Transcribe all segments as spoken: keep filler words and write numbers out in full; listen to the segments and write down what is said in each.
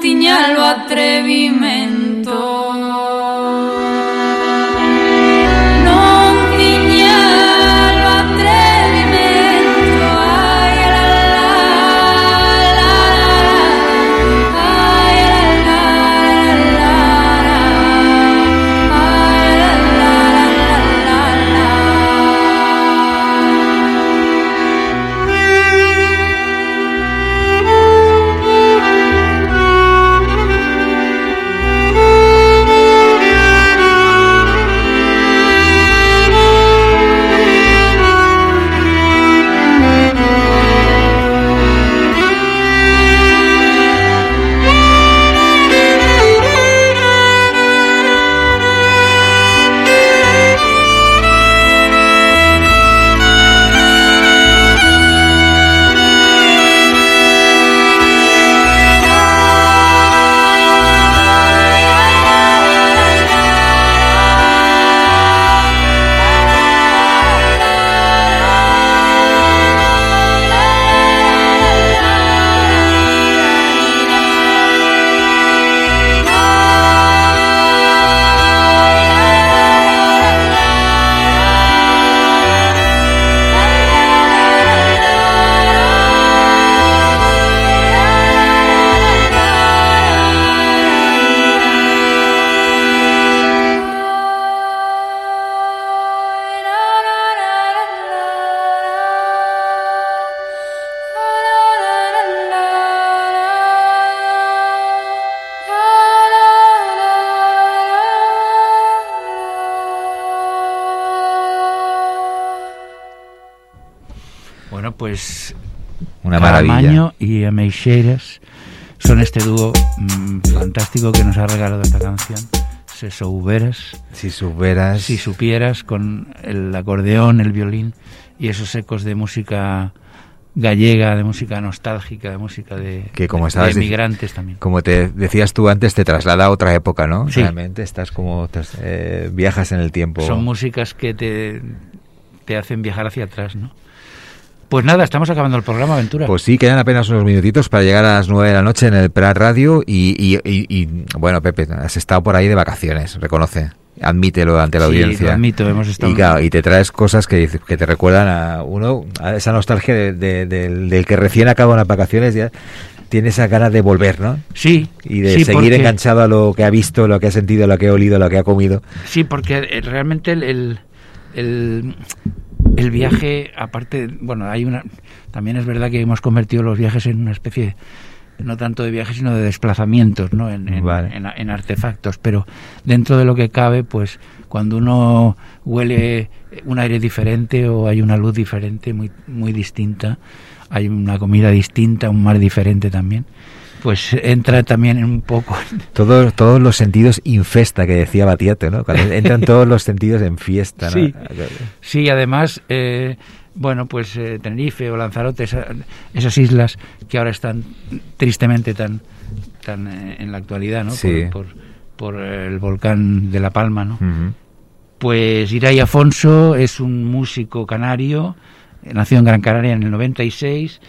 tiña lo atrevimento. Pues una maravilla. Caramaño y Ameixeiras son este dúo mmm, fantástico que nos ha regalado esta canción. Se souberas, si souberas, si supieras, con el acordeón, el violín y esos ecos de música gallega, de música nostálgica, de música de, que como de, estabas de emigrantes también. Como te decías tú antes, te traslada a otra época, ¿no? Sí. Realmente estás como eh, viajas en el tiempo. Son músicas que te, te hacen viajar hacia atrás, ¿no? Pues nada, estamos acabando el programa, Ventura. Pues sí, quedan apenas unos minutitos para llegar a las nueve de la noche en el Prat Radio y, y, y, y bueno, Pepe, has estado por ahí de vacaciones, reconoce, admítelo ante la sí, audiencia. Lo admito, hemos estado... Y, claro, y te traes cosas que, que te recuerdan a uno, a esa nostalgia de, de, de, del que recién acaba las vacaciones, ya tiene esa ganas de volver, ¿no? Sí. Y de sí, seguir porque... enganchado a lo que ha visto, lo que ha sentido, lo que ha olido, lo que ha comido. Sí, porque realmente el... el, el... El viaje, aparte, bueno, hay una, también es verdad que hemos convertido los viajes en una especie, no tanto de viajes, sino de desplazamientos, ¿no? En, en, vale. en, en artefactos, pero dentro de lo que cabe, pues cuando uno huele un aire diferente o hay una luz diferente, muy, muy distinta, hay una comida distinta, un mar diferente también, pues entra también en un poco... Todos, todos los sentidos infesta, que decía Batiato, ¿no? Cuando entran todos los sentidos en fiesta, ¿no? Sí, sí, además, eh, bueno, pues eh, Tenerife o Lanzarote, esa, esas islas que ahora están tristemente tan, tan eh, en la actualidad, ¿no? Sí. Por, por, por el volcán de La Palma, ¿no? Uh-huh. Pues Irai Afonso es un músico canario, nació en Gran Canaria en el noventa y seis,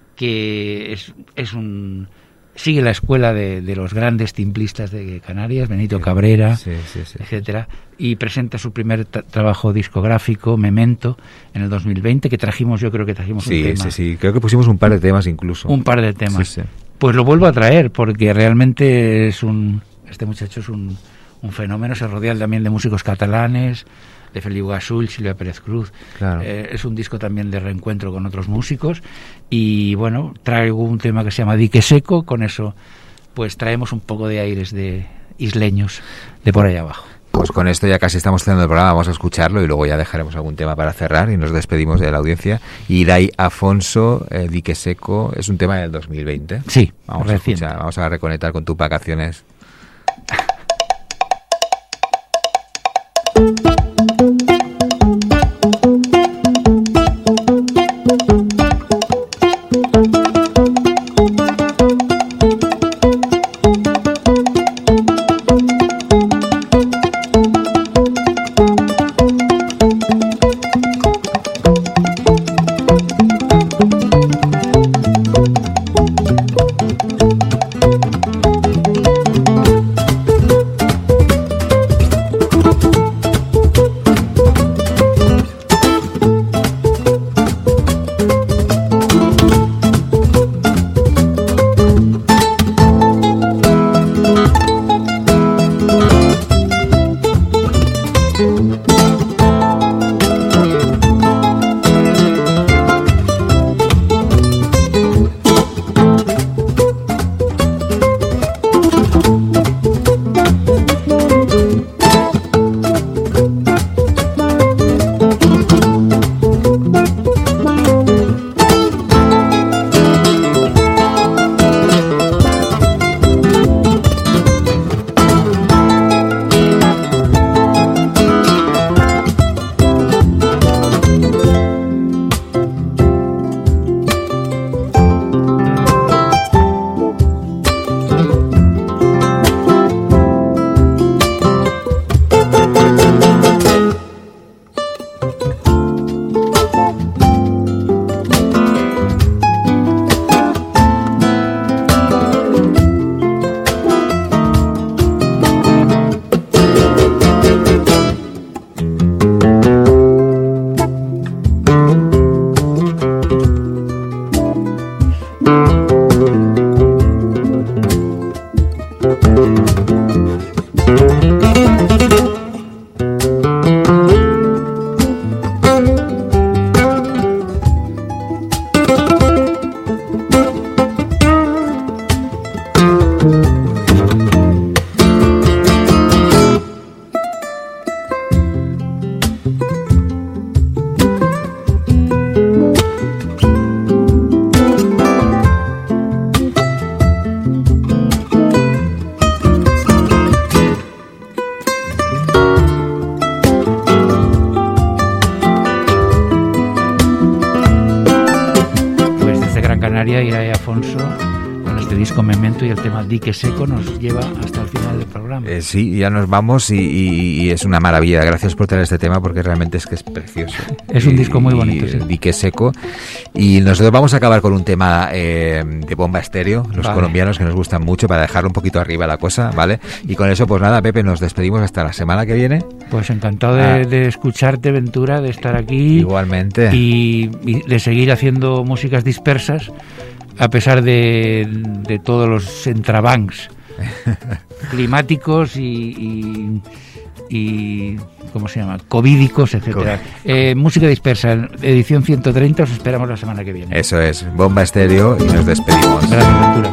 que es, es un... sigue la escuela de, de los grandes timplistas de Canarias, Benito sí, Cabrera, sí, sí, sí. etcétera, y presenta su primer tra- trabajo discográfico, Memento, en el dos mil veinte, que trajimos, yo creo que trajimos sí, un tema. Sí, sí, creo que pusimos un par de temas incluso. Un par de temas. Sí, sí. Pues lo vuelvo a traer, porque realmente es un, este muchacho es un, un fenómeno, se rodea también de músicos catalanes, de Feliu Gasull, Silvia Pérez Cruz. Claro. Eh, es un disco también de reencuentro con otros músicos y bueno, traigo un tema que se llama Dique Seco, con eso pues traemos un poco de aires de isleños de por allá abajo. Pues con esto ya casi estamos cerrando el programa, vamos a escucharlo y luego ya dejaremos algún tema para cerrar y nos despedimos de la audiencia. Irai Afonso, eh, Dique Seco, es un tema del dos mil veinte. Sí, vamos reciente. a escuchar, vamos a reconectar con tus vacaciones. Irae Afonso con este disco Memento, y el tema Dique Seco nos lleva hasta el final del programa. Eh, sí, ya nos vamos y, y, y es una maravilla. Gracias por traer este tema porque realmente es que es precioso. Es un y, disco muy bonito, y, sí. Dique Seco. Y nosotros vamos a acabar con un tema eh, de Bomba Estéreo, los vale. colombianos, que nos gustan mucho, para dejar un poquito arriba la cosa, ¿vale? Y con eso, pues nada, Pepe, nos despedimos hasta la semana que viene. Pues encantado de, ah. de escucharte, Ventura, de estar aquí. Igualmente. Y, y de seguir haciendo músicas dispersas, a pesar de, de todos los entrebancs climáticos y, y, y ¿cómo se llama? Covídicos, etcétera. Eh, música dispersa, edición ciento treinta, os esperamos la semana que viene. Eso es, Bomba Estéreo, y nos despedimos. Gracias, Ventura.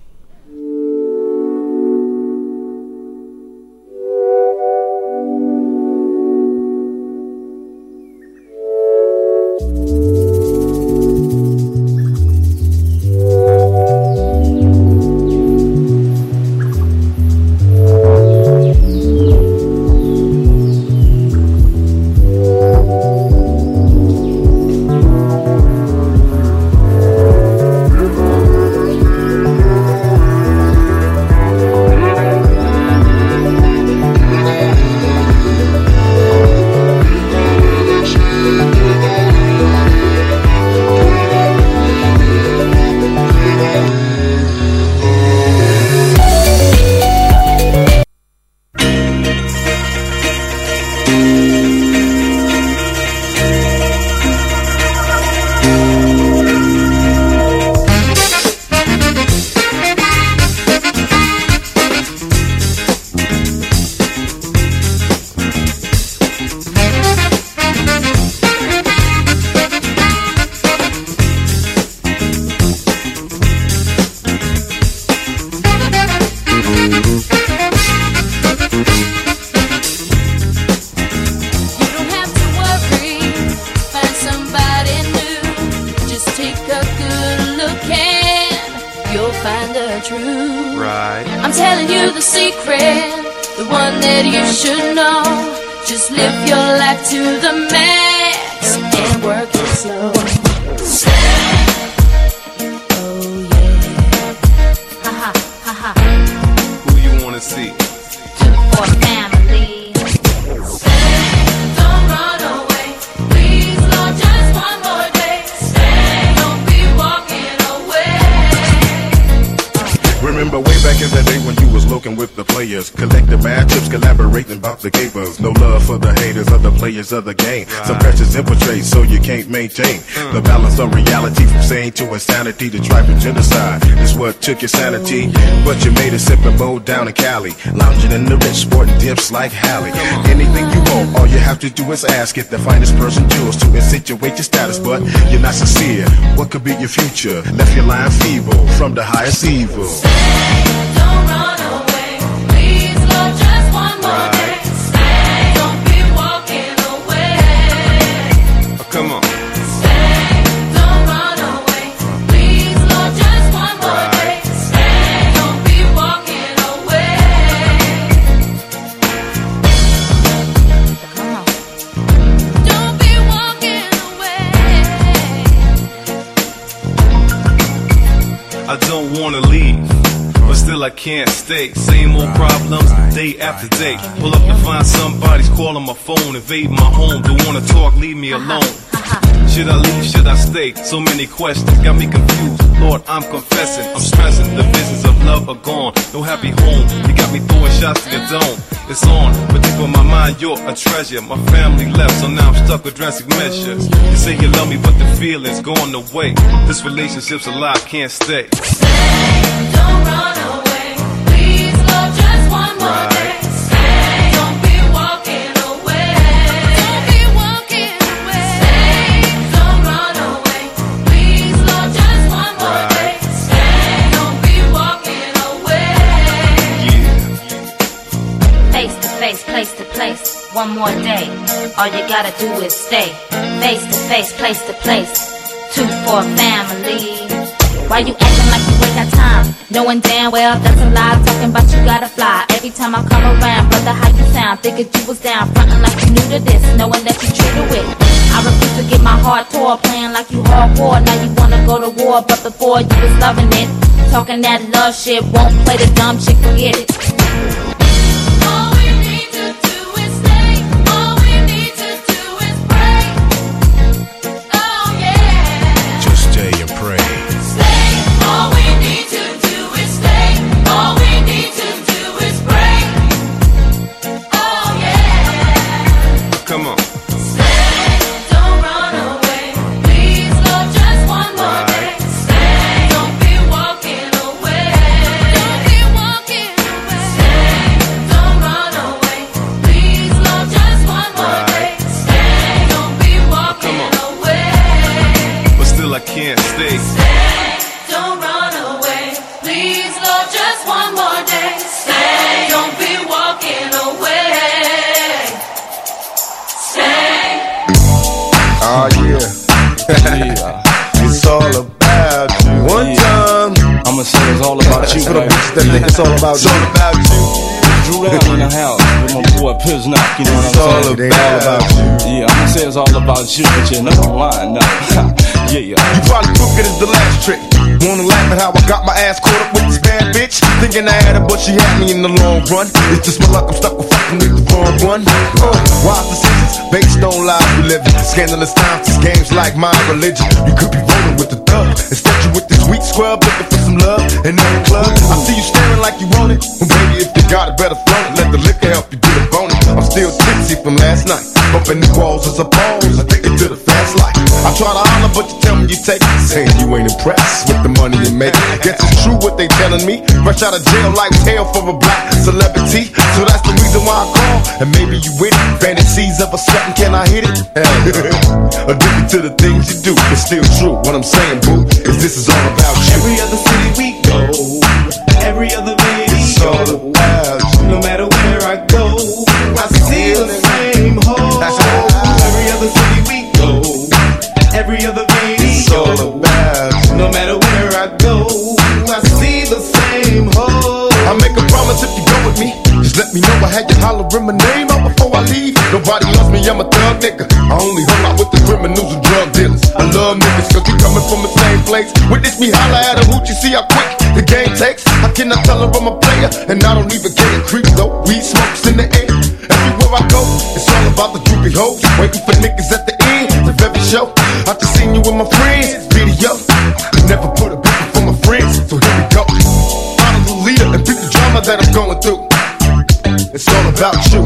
Of the game, right. Some pressures infiltrate, so you can't maintain mm. the balance of reality, from sane to insanity to tribal genocide. Is what took your sanity, but you made it sipping mode down in Cali, lounging in the rich, sporting dips like Halle. Anything you want, all you have to do is ask. Get the finest person jewels to insinuate your status, but you're not sincere. What could be your future? Left your line feeble from the highest evil. Stay, don't run away. Please, Lord, just one more right. day. Come on. Stay, don't run away. Please, Lord, just one more right. day. Stay, don't be walking away. Come on. Don't be walking away. I don't wanna leave, but still I can't stay. Same old problems, day after day. Pull up to find somebody's calling my phone, invade my home. Don't wanna talk, leave me alone. Should I leave, should I stay? So many questions, got me confused. Lord, I'm confessing, I'm stressing. The visions of love are gone, no happy home. You got me throwing shots to your dome. It's on, but deep in my mind, you're a treasure. My family left, so now I'm stuck with drastic measures. You say you love me, but the feeling's gone away. This relationship's a lie, can't stay. Stay, don't run away. Please, Lord, just one more right. day. Stay, don't be walking away. Don't be walking away. Stay, don't run away. Please, Lord, just one more right. day. Stay, don't be walking away. one more day. All you gotta do is stay. Face to face, place to place. Two for family. Why you acting like you ain't got time? Knowing damn well that's a lie. Talking about you gotta fly. Every time I come around, brother, how you sound? Figured you was down, frontin' like you new to this, knowing that you true to it. I refuse to get my heart tore, playing like you hardcore. Now you wanna go to war, but before you was loving it. Talking that love shit, won't play the dumb shit, forget it. All we need to do is stay. All we need to do is pray. Oh yeah. Just stay and pray. Stay. All we need to do is stay. All we need to do is pray. Oh yeah. Come on. Stay. Don't run away. Please, Lord, just one more day. Stay. Don't be walking away. Don't be walking away. Stay. Don't run away. Please, Lord, just one more day. Stay. Don't be walking away. But still I can't stay. Stay, don't run away. Please, Lord, just one more day. Stay, don't be walking away. Stay. Oh yeah. Yeah. It's all about you. One time. I'ma say it's all about you, For the right? bitches that think it's all about It's you. all about you. Drew down in the house with my boy Piznock, you know It's what all I'm saying? it ain't all about you. Yeah, I'ma say it's all about you, but you're not lying, no. Yeah, yeah. You probably took it as the last trick. Wanna laugh at how I got my ass caught up with this bad bitch. Thinking I had her, but she had me in the long run. It's just my luck, I'm stuck with fucking with the wrong one. Uh, wise decisions based on lies we live in. Scandalous times, this game's like my religion. You could be rolling with the thug. Instead you with this weak scrub looking for some love in every club. I see you staring like you want it. Well, baby, if you got it, better flaunt it. Let the liquor help you get a bonus. I'm still tipsy from last night. Bumping the walls as a pose. I take it to the fast life. I try to holler, but you tell me you take it. Saying you ain't impressed with the money you make. Guess it's true what they telling me. Fresh out of jail like hell for a black celebrity. So that's the reason why I call. And maybe you with it. Fantasies of a something, can I hit it? Addicted to the things you do. It's still true. What I'm saying, boo, is this is all about you. Every other city we go, every other It's all video, about you. no matter where I go, I see the same hole. Every other city we go, every other It's all video, about you. no matter where I go, I see the same hole. I make a promise if you go with me. Just let me know I had you hollering my name out before I leave. Nobody loves me, I'm a thug nigga. I only hung out with the criminals and drug dealers. I love niggas cause we coming from the same place. Witness me holler at a hoot, you see how quick the game takes. How can I tell her I'm a player? And I don't even get it creep though. Weed smokes in the air. Everywhere I go, it's all about the groupie hoes. Waiting for niggas at the end of every show. I just seen you with my friends, video. Never put a bitch for my friends, so here we go. Follow the leader and beat the drama that I'm going through. It's all about you.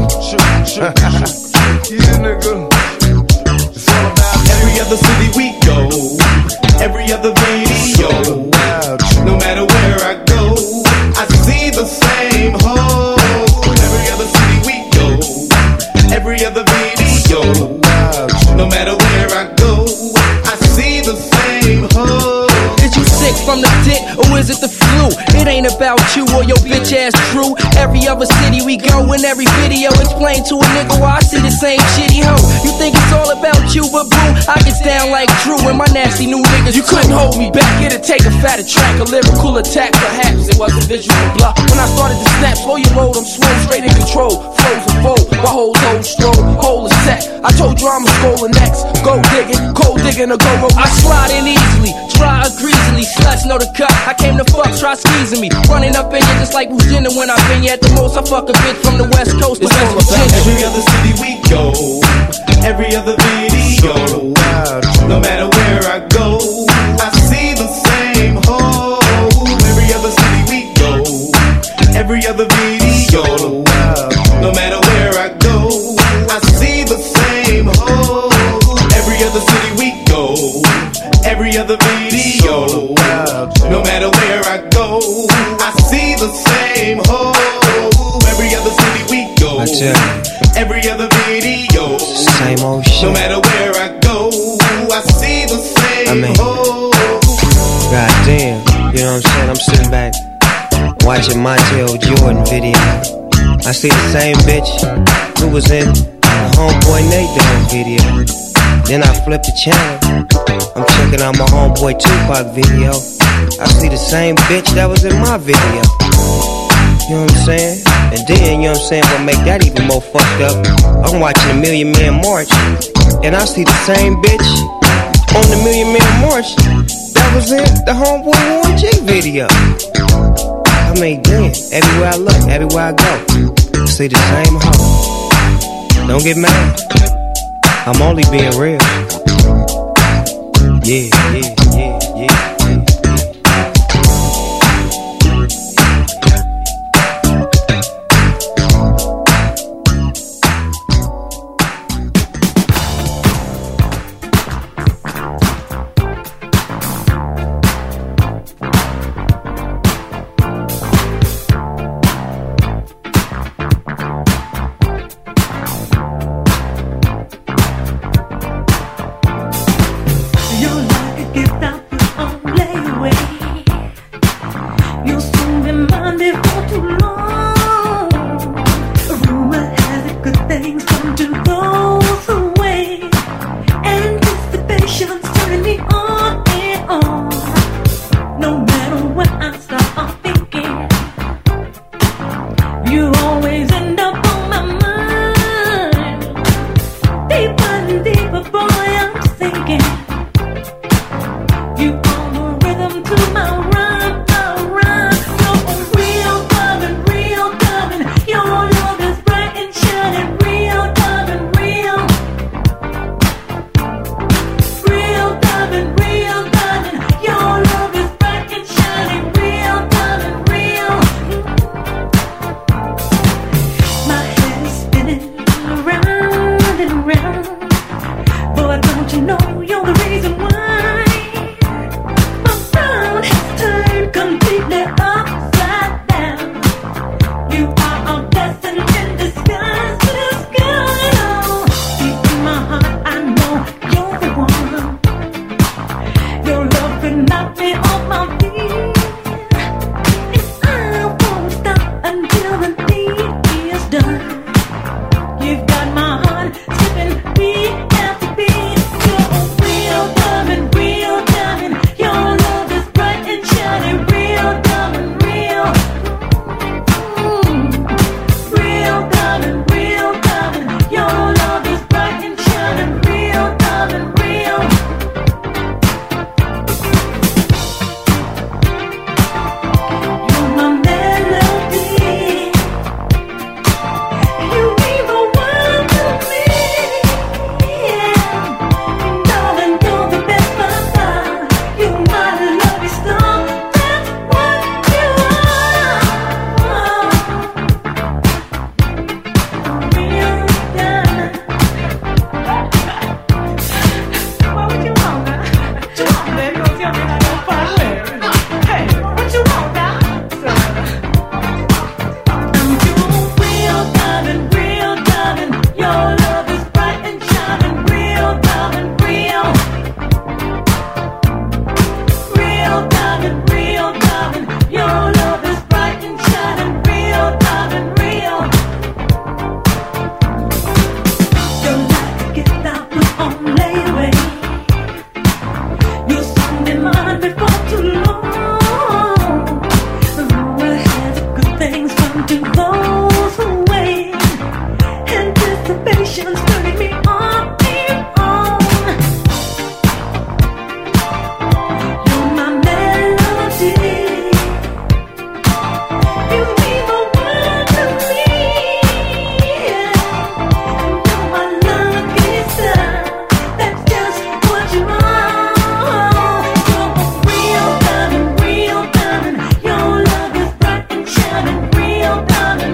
Yeah, nigga. It's all about you. Every other city we go, every other video, no matter where I go, I see the same hole. Every other city we go, every other video, no matter where I go, I see the same hole. Is you sick from the dick, or is it the flu? It ain't about you or your bitch ass crew. Every other city we go, in every video, explain to a nigga why I see the same shitty hoe. You think it's all about you, but boo, I get down like Drew and my nasty new niggas. You couldn't hold me back, it'd take a fatter track, a lyrical attack, perhaps it wasn't visual bluff. When I started to snap, slow your load, I'm slow, straight in control, flows and fold, my whole whole stroll, whole is set. I told you I'm a scrolling next, go digging, cold digging, or go roll. I slide in easily, dry or greasily, sluts know the cut. I came to fuck, try squeezing me, running up in you just like Virginia when I been you at the most. I fuck a bitch from the west coast, It's all about every other city we go, every other video, no matter where I go, I see the same hole. Every other city we go, every other video, no matter where I go, I see the same hole. Every other city we go, every other video, no matter where I go, I see the same hole. Every other city we go, every other video, same old shit. no matter where I go, I see the same I mean, hole. God damn, you know what I'm saying? I'm sitting back watching Montel Jordan video. I see the same bitch who was in homeboy Nate Dogg video. Then I flip the channel. I'm checking out my homeboy Tupac video. I see the same bitch that was in my video. You know what I'm saying? And then, you know what I'm saying, what make that even more fucked up, I'm watching the Million Man March, and I see the same bitch on the Million Man March that was in the Homeboy Warren G video. I mean, damn, everywhere I look, everywhere I go, I see the same hoe. Don't get mad, I'm only being real. Yeah, yeah, yeah, yeah. Real diamond,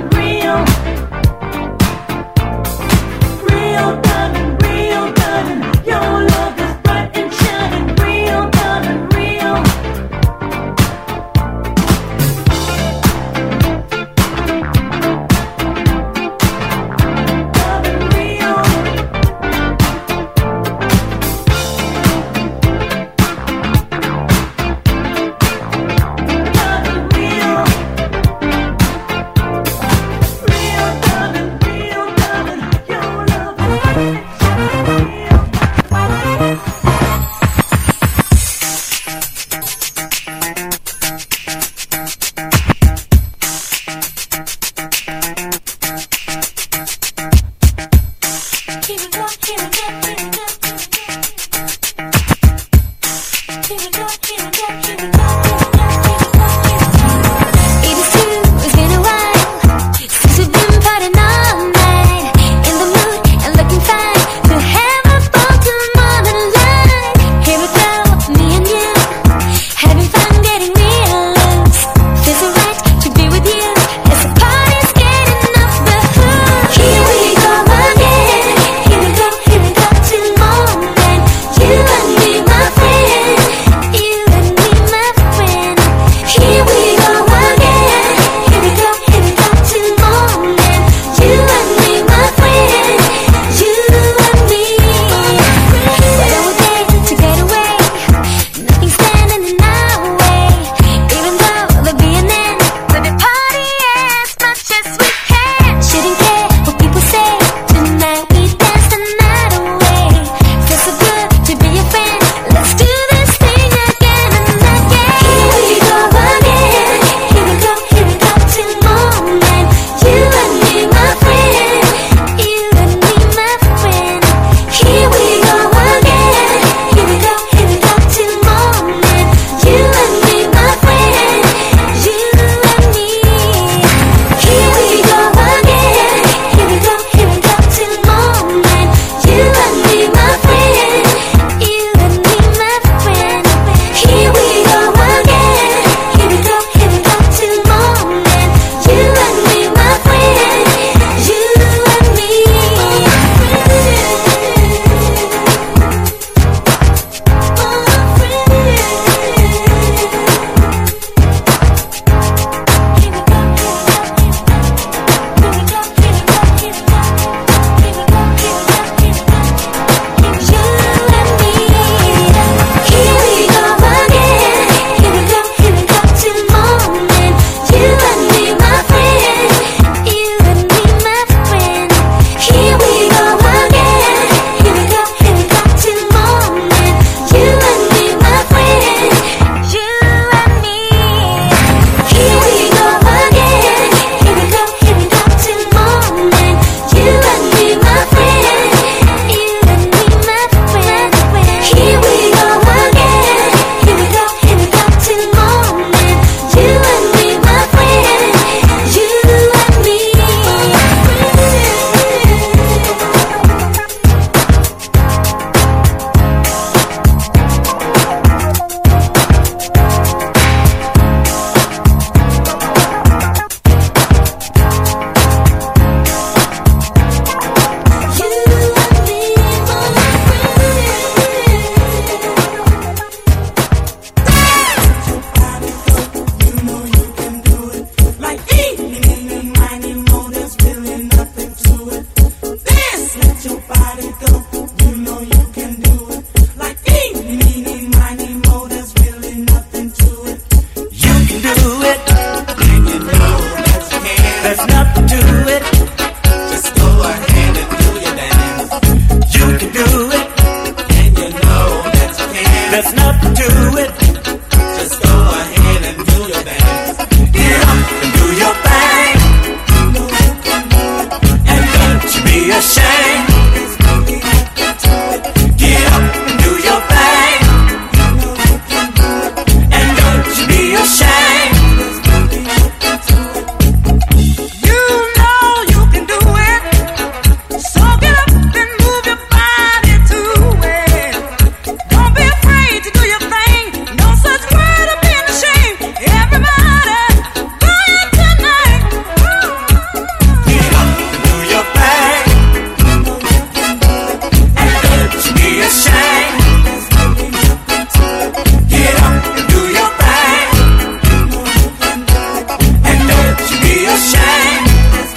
ashamed.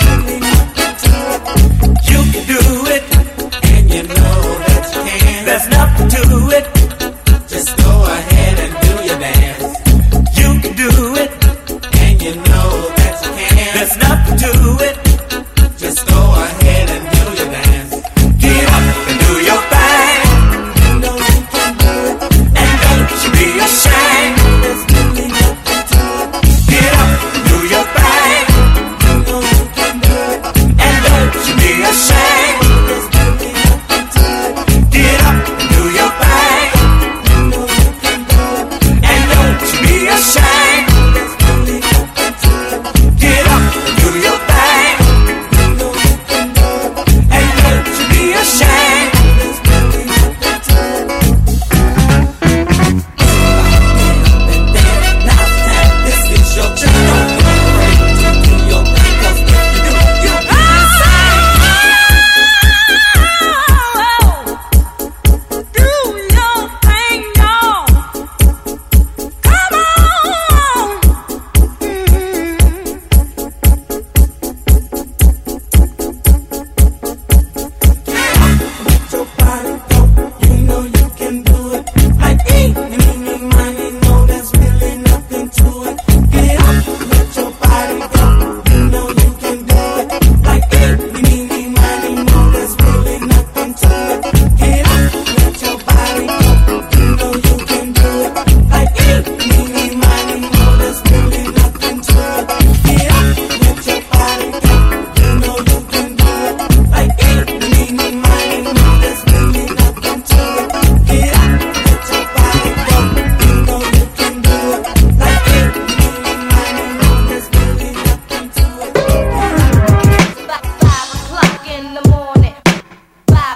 You can do it, and you know that you can. There's nothing to it. Just go ahead and do your dance. You can do it, and you know that you can. There's nothing to it. Just go ahead and do your dance. Get up and do your thing. You know you can do it, and don't you be ashamed. There's really nothing to it. Get up and do your thing. You know you can do it, and don't you be ashamed. There's really nothing to it. Get up and do your thing. You know you can do it, and don't you be ashamed. There's really nothing to it. Get up and do your thing. You know you can do it, and don't you be ashamed. There's really nothing to it. Now it's time. This is your chance. Don't be afraid to do your thing, 'cause if you do, you'll be ashamed. Do your thing, y'all. Come on. Let your body go. You know you can do it. Like eeny, meeny, miny, no, there's really nothing to it. Get up, let your body go. You know you can do it. Like eeny, meeny, miny, no, there's really nothing to it. Get up, let your body go. You know you can do it. Like eeny, meeny, miny, no, there's really nothing to it. Get up, let your body go. You know you can do it. Like eeny, meeny, miny, no, there's really nothing to it. Get up, let your body go. You know you can do it. Like eeny, meeny, miny, no, there's really nothing to it. Five o'clock in the morning. Five,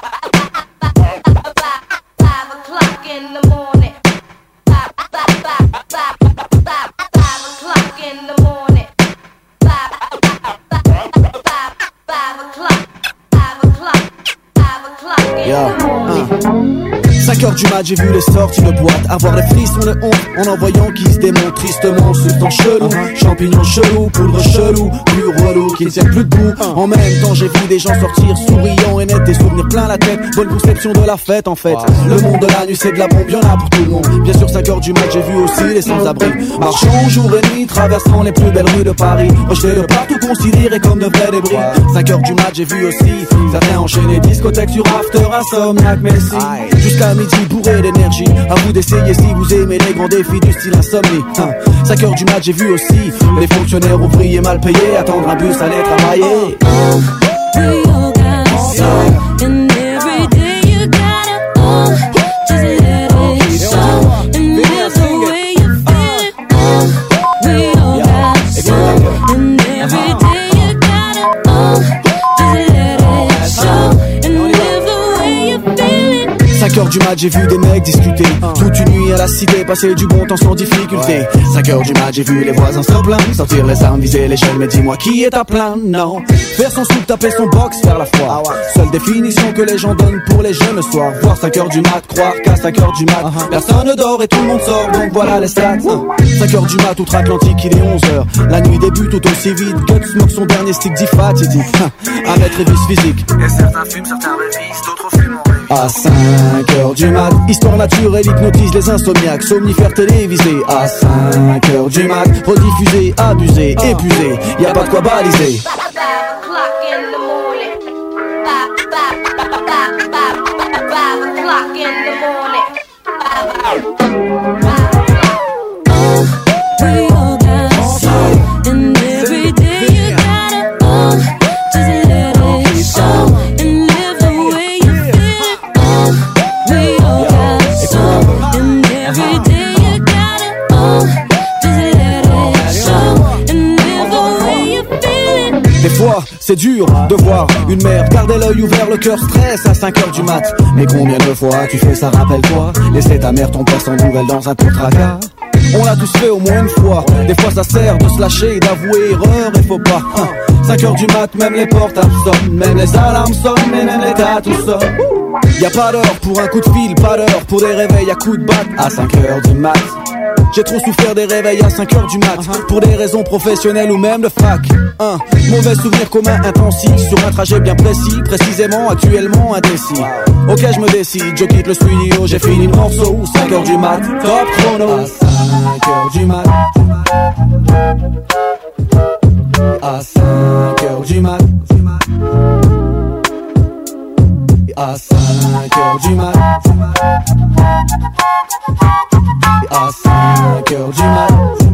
five o'clock in the morning. Five, five, five, five, five, five o'clock in the morning. Five, five, five, five o'clock. Five o'clock. Five o'clock in Yo, the morning. cinq heures du mat, j'ai vu les sorties de boîte. Avoir les frissons de honte en en voyant qui se démontent tristement. Sultan chelou, champignons chelou, poudre chelou, plus relou qui ne tient plus debout. En même temps, j'ai vu des gens sortir souriants et nets, des souvenirs plein la tête. Bonne conception de la fête en fait. Le monde de la nuit, c'est de la bombe, y'en a pour tout le monde. Bien sûr, cinq heures du mat, j'ai vu aussi les sans-abri. Marchant jour et nuit, traversant les plus belles rues de Paris. Rejetés de partout, considérés comme de vrais débris. cinq heures du mat, j'ai vu aussi certains enchaîner discothèques sur after, insomniaque, Messi. Jusqu'à midi, bourré d'énergie. À vous d'essayer si vous aimez les grands défis du style insomnie. Hein. cinq heures du mat, j'ai vu aussi les fonctionnaires ouvriers mal payés attendre un bus, aller travailler. We all got some, and every day you gotta own. Just let it show, and live the way you feel it. We all got some, and every day you gotta own. Just let it show, and live the way you feel it. cinq heures du mat, j'ai vu des mecs discuter toute une nuit à la cité, passer du bon temps sans difficulté. cinq heures du mat, j'ai vu les voisins se plaindre, sortir les armes, viser les jeunes, mais dis-moi qui est à plaindre, non. Faire son soupe, taper son box, faire la foi. Seule définition que les gens donnent pour les jeunes le soir. Voir cinq heures du mat, croire qu'à cinq heures du mat personne ne dort et tout le monde sort, donc voilà les stats. cinq heures du mat, outre-Atlantique, il est onze heures. La nuit débute tout aussi vite, Guts smoke son dernier stick d'ifatidique. À mettre et vice physique. Et certains fument, certains révisent, d'autres fument. À cinq heures du mat, histoire naturelle hypnotise les insomniaques, somnifères télévisés. À cinq heures du mat, rediffusé, abusé, épuisé, y a pas de quoi baliser. Five o'clock in the morning. Five, five, five, five, five, five o'clock in the morning. Five, five, We all got some, and every day you gotta own. Just let it show, and live the way you feel it. We all got some, and every day you gotta own. Just let it show, and live the way you feel it. Des fois, c'est dur de voir une mère garder l'œil ouvert, le cœur stress à cinq heures du mat. Mais combien de fois tu fais ça, rappelle-toi. Laisser ta mère, ton père sans nouvelles dans un tour tracas. On l'a tous fait au moins une fois. Des fois ça sert de se lâcher, d'avouer erreur et faut pas. cinq heures du mat, même les portables sonnent, même les alarmes sonnent, mais même l'état tout sonne. Y a pas d'heure pour un coup de fil, pas d'heure pour des réveils à coups de batte. À cinq heures du mat, J'ai trop souffert des réveils à cinq heures du mat, pour des raisons professionnelles ou même de fac. Un mauvais souvenir commun intensif sur un trajet bien précis, précisément actuellement indécis. Ok, je me décide, je quitte le studio, j'ai fini le morceau. cinq heures du mat, top chrono. À cinq heures du mat, à cinq heures du mat, à cinq heures du mat, à cinq heures du mat.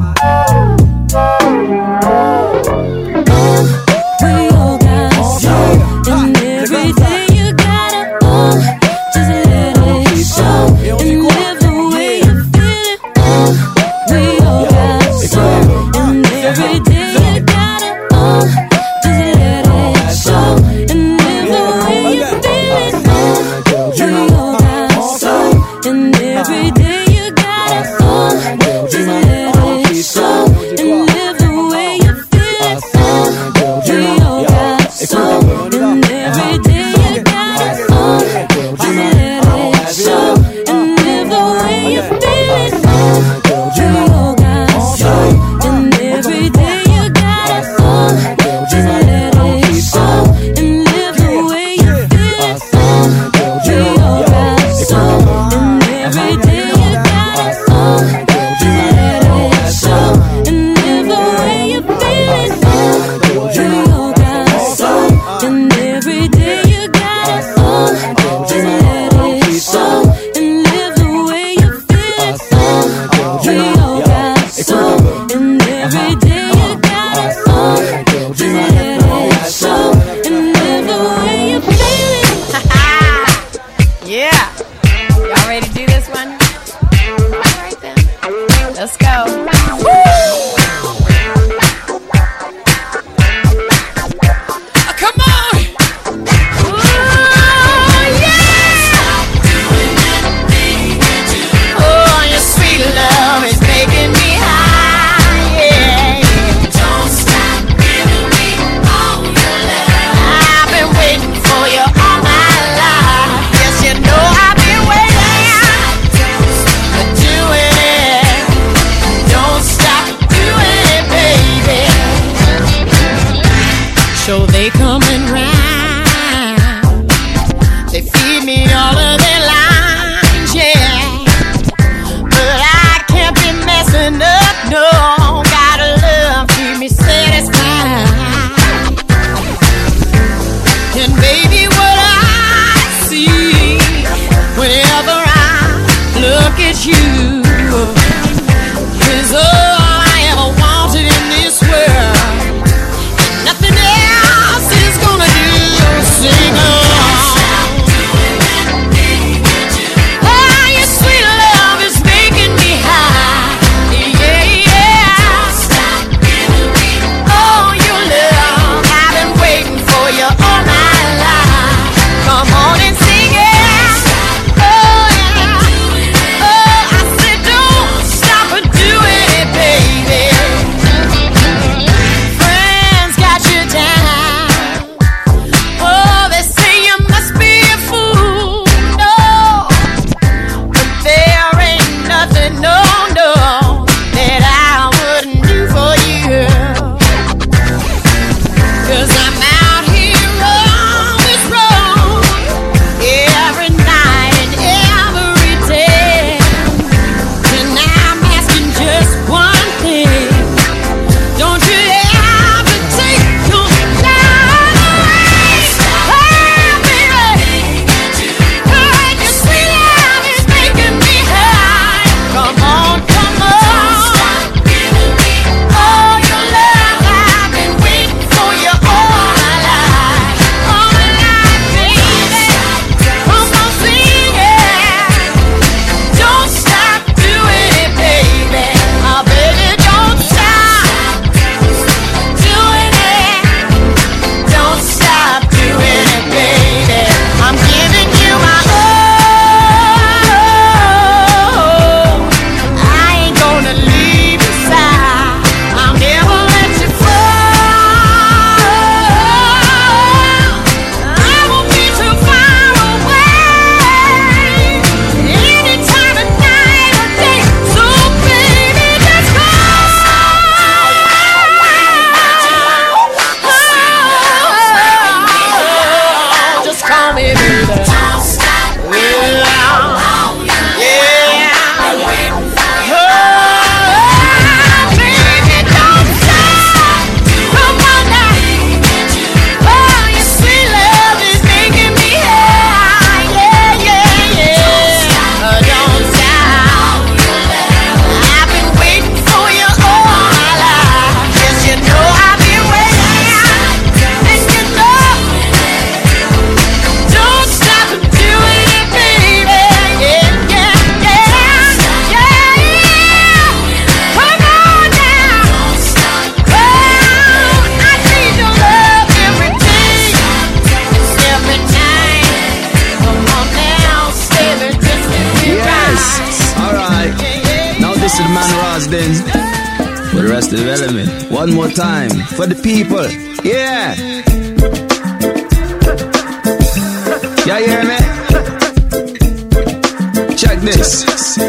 We all got some, and every day you gotta uh, just let it show and live the way you feel it. Uh, we all got some, and every day you gotta uh, just let it show and live the way you feel it. Uh, we all got some, and every day you gotta uh, just let it show and live the way you feel it. Uh, we all got some, and every day you gotta uh, just let it show and live the way you feel it. Uh, we all got some, and every day you gotta uh, just let it show and live the way you feel it. Uh, we all got some, and every day you gotta uh, just let it show and live the way you feel it. Uh, we all got some, and every day you gotta uh, just let it show and live the way you feel it. Uh, we all got some, and every day you gotta uh, just let it show and live the way you feel it. Yeah. Y'all ready to do this one? All right then. Let's go. Woo! Oh, come on. Ooh, yeah. Oh, your sweet love is making me high. Yeah. Don't stop giving me all your love. I've been waiting for you all my life. Yes, you know I've been waiting for doing it. Don't stop doing it, baby. So they come and round. They feed me all of their lines, yeah. But I can't be messing up, no. Gotta love, keep me satisfied. And baby, what I see whenever I look at you is all I ever wanted in this world. Nothing else is gonna do. Sing along. Oh, your sweet love is making me high. Yeah, yeah. Oh, your love, I've been waiting for you all my life. Development. One more time for the people. Yeah. Yeah, you hear me? Check this.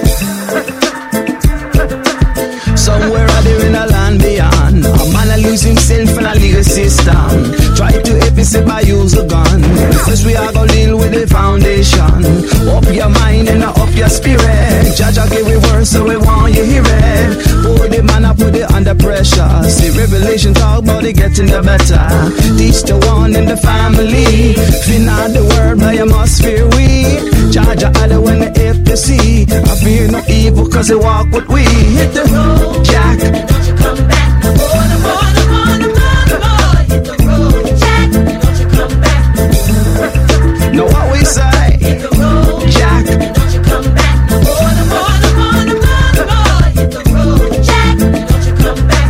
Somewhere out there in a land beyond, a man a lose himself in a legal system. Try to help himself by use a gun. First we are gonna deal with the foundation. Up your mind and up your spirit. Judge I give it words so we want you hear it. Put the man up, put it under pressure. See Revelation talk about it getting the better. Teach the one in the family. Fin out the word but you must fear we. Judge I other when the F to see. I fear no evil cause they walk with we. Hit the road, Jack. Don't you come back no more, no more, no more, no more, no more. Hit the road, Jack. Don't you come back no more. Know what we say? Hit the road, Jack. Don't you come back no more, no more, no more, no more, no more. Hit the road, Jack. Don't you come back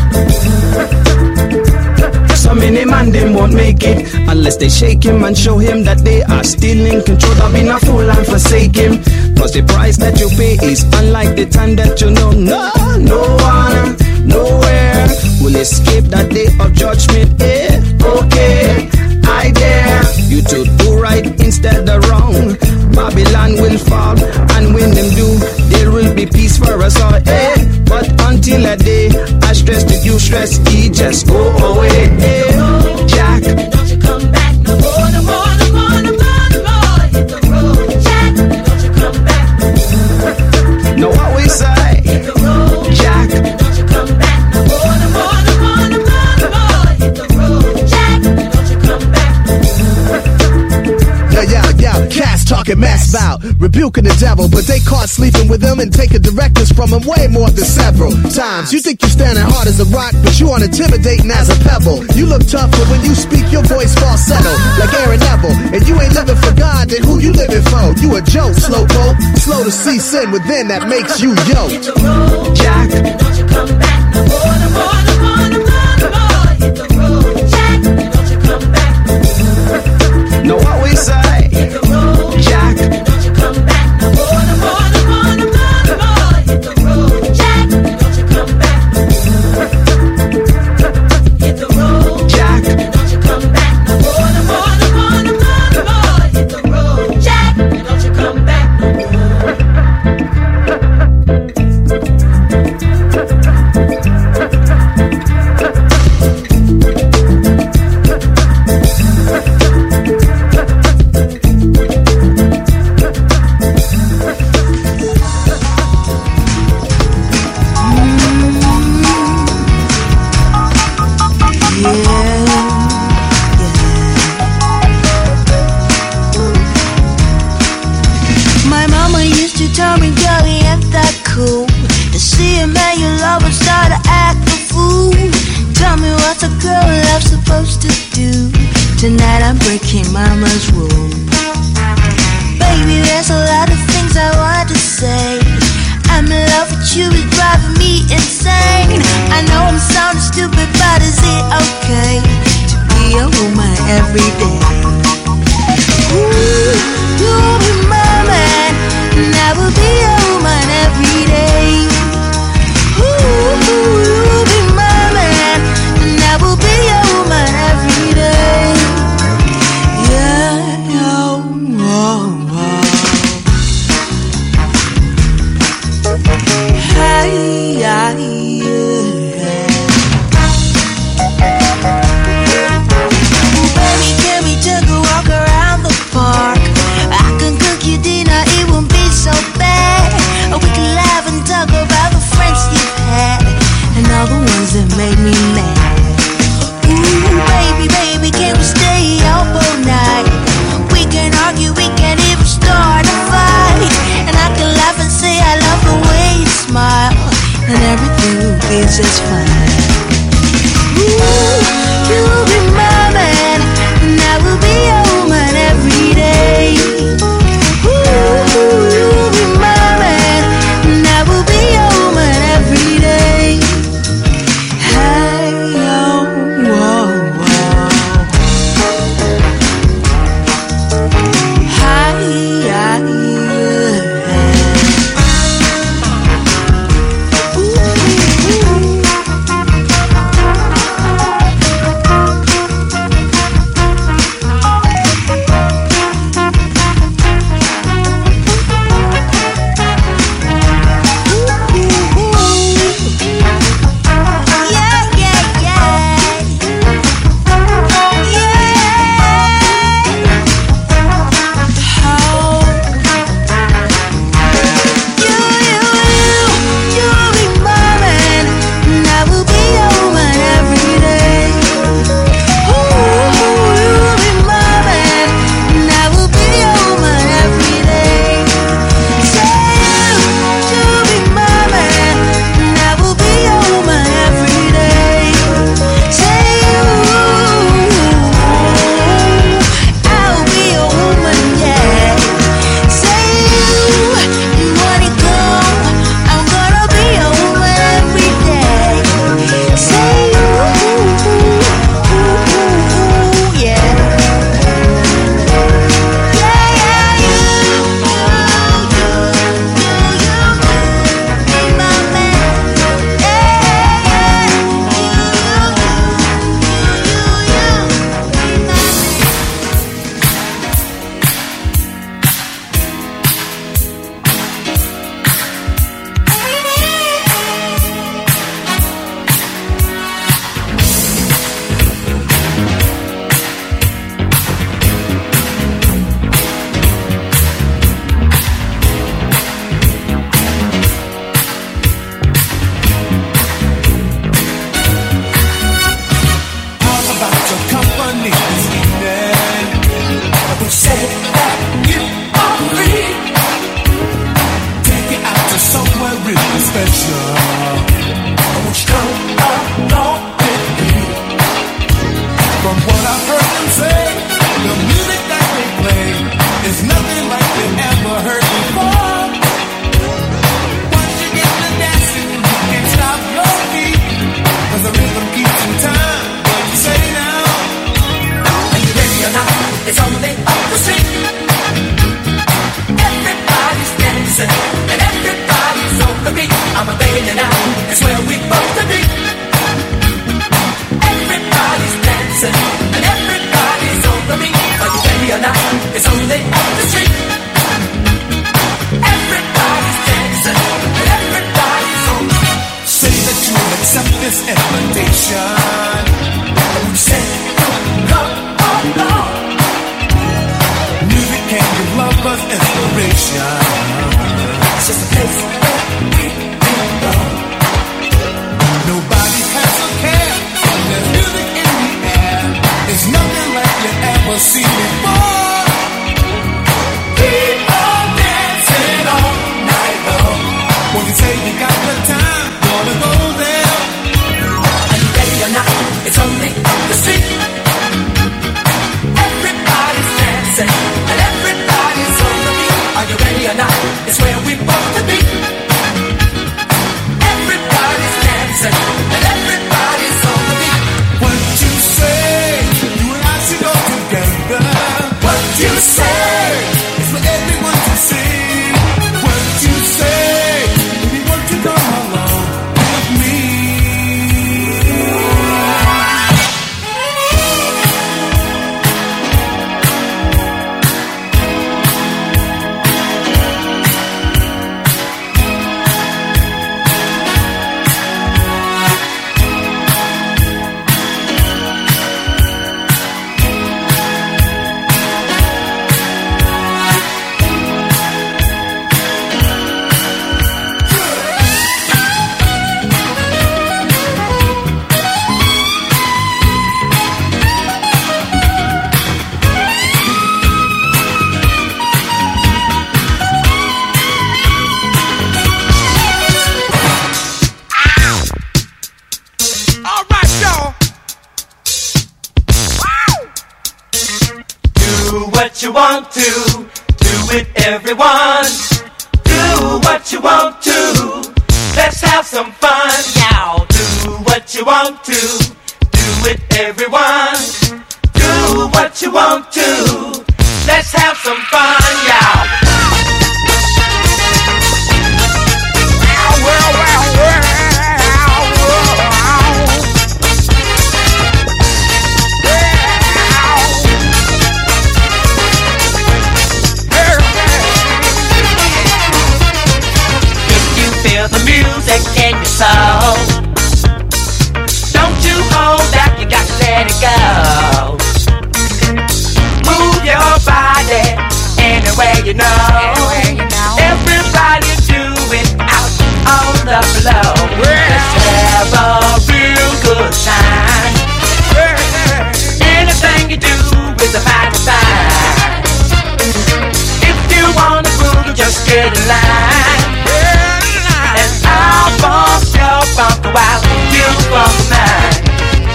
no more. So many man them won't make it unless they shake him and show him that they are still in control. Don't be not fool and forsake him. Cause the price that you pay is unlike the time that you know. No, no one, nowhere will escape that day of judgment. Eh, okay, I dare you to do right instead of wrong. Babylon will fall, and when them do, there will be peace for us all. Eh, but until that day, I stress that you stress, he just go away. Eh, Jack, don't you come back no more, no more, no more, no more, no more. Hit the road, Jack, don't you come back. Know what we say? Hit the road, Jack. Don't you come back no more, no more, no more, no more, no more. Hit the road, Jack. Don't you come back. Yeah, yeah, yeah. Cats talking mass bout, rebuking the devil, but they caught sleeping with him and taking directives from him way more than several times. You think you're standing hard as a rock, but you aren't intimidating as a pebble. You look tough, but when you speak, your voice falsetto like Aaron Neville. And you ain't living for God, then who you living for? You a joke, slowpoke, slow to see sin within that makes you yo. Hit the road, Jack. Don't you come back no more, no more, no more, no more, no more. Hit the road, Jack. Don't you come back no more. Know what we say? Hit the road, Jack. Don't you come back no more, no more, no more, no more, no more. Hit the road, Jack. Don't you come back no more. Hit the road, Jack. Don't you come back no more, no more, no more, no more, no more. Hit the road, Jack. Don't you come back no more. My mama used to tell me, girl, he ain't that cool. To see a man you love and start to act a fool. Tell me what's a girl love supposed to do. Tonight I'm breaking mama's rule. Baby, there's a lot of things I want to say. I'm in love with you, it's driving me insane. I know I'm sounding stupid, but is it okay to be a woman every day? Ooh, you'll be my man, and I will be a woman every day. Ooh, you'll be my man, and I will be a woman every day. Yeah, oh, oh, oh. Hey, yeah, yeah. Baby, can we take a walk around the park? I can cook you dinner, it won't be so bad. We can laugh and talk about the friends you've had and all the ones that made me mad. Ooh, baby, baby, can we stay up all night? We can argue, we can even start a fight, and I can laugh and say I love the way you smile, and everything will be just fine. Ooh, you'll be my man, and I will be a woman every day. Ooh, you'll be my man, and I will be a woman every day. Hey, oh, whoa, whoa. Hi, hi, yeah. Ooh, ooh, ooh. it's only up the street. Everybody's dancing and everybody's on the beat. I'm a begging you now, it's where we both to be. Everybody's dancing and everybody's on the beat. Are you ready or not? It's only up the street. Everybody's dancing and everybody's on the beat. Say that you will accept this invitation. Say, come, come, on, on. Music can give lovers inspiration. It's just a place where we belong. Nobody has a care. There's music in the air. It's nothing like you ever seen before. People dancing all night long. When you say you got the time, gonna go there. Are you ready or not? It's only up the street. Everybody's dancing and everybody's on the beat. Are you ready or not? It's where we both to be. Everybody's dancing and everybody's on the beat. What you say? You and I should go together. What you say? It's for everyone to see. What you say? Baby, won't you come along with me? All right, y'all. Do what you want to. Do it, everyone. Do what you want to. Let's have some fun, y'all. Do what you want to. Do it, everyone. Do what you want to. Let's have some fun, y'all. Well, well, well, well. The music in your soul. Don't you hold back, you got to let it go. Move your body any way you know. Everybody do it out on the floor. Let's have a real good time. Anything you do is a mighty fine. If you want to groove, just get in line. I'll bump your bump while you bump mine.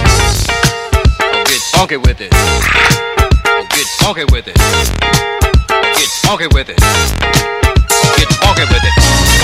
Get funky with it. Get funky with it. Get funky with it. Get funky with it.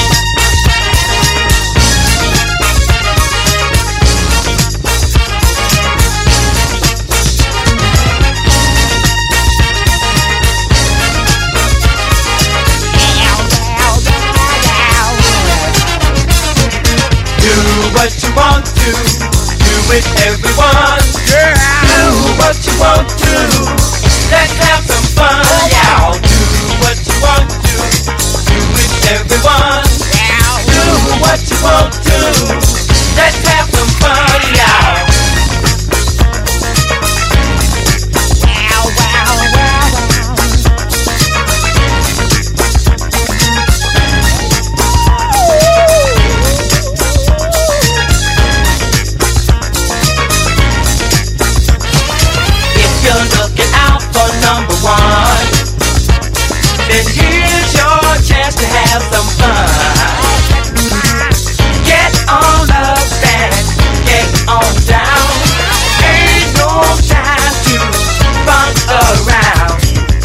Do what you want to, do it, everyone. Yeah. Do what you want to, let's have some fun. Yeah. Do what you want to, do it, everyone. Yeah. Do what you want to, let's have some fun. Yeah. Wow, wow, wow, number one, then here's your chance to have some fun. Get on up and get on down. Ain't no time to funk around.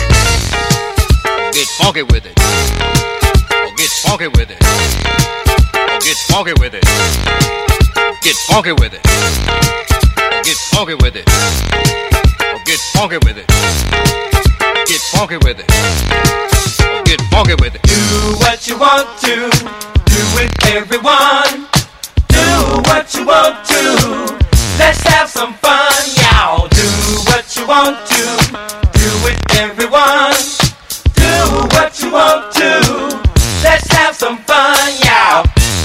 Get funky with it. Get funky with it. Get funky with it. Get funky with it. Get funky with it. Get funky with it. get funky with it. Or get funky with it. Do what you want to, do it everyone. Do what you want to, let's have some fun, y'all. Do what you want to, do it everyone. Do what you want to, let's have some fun, y'all.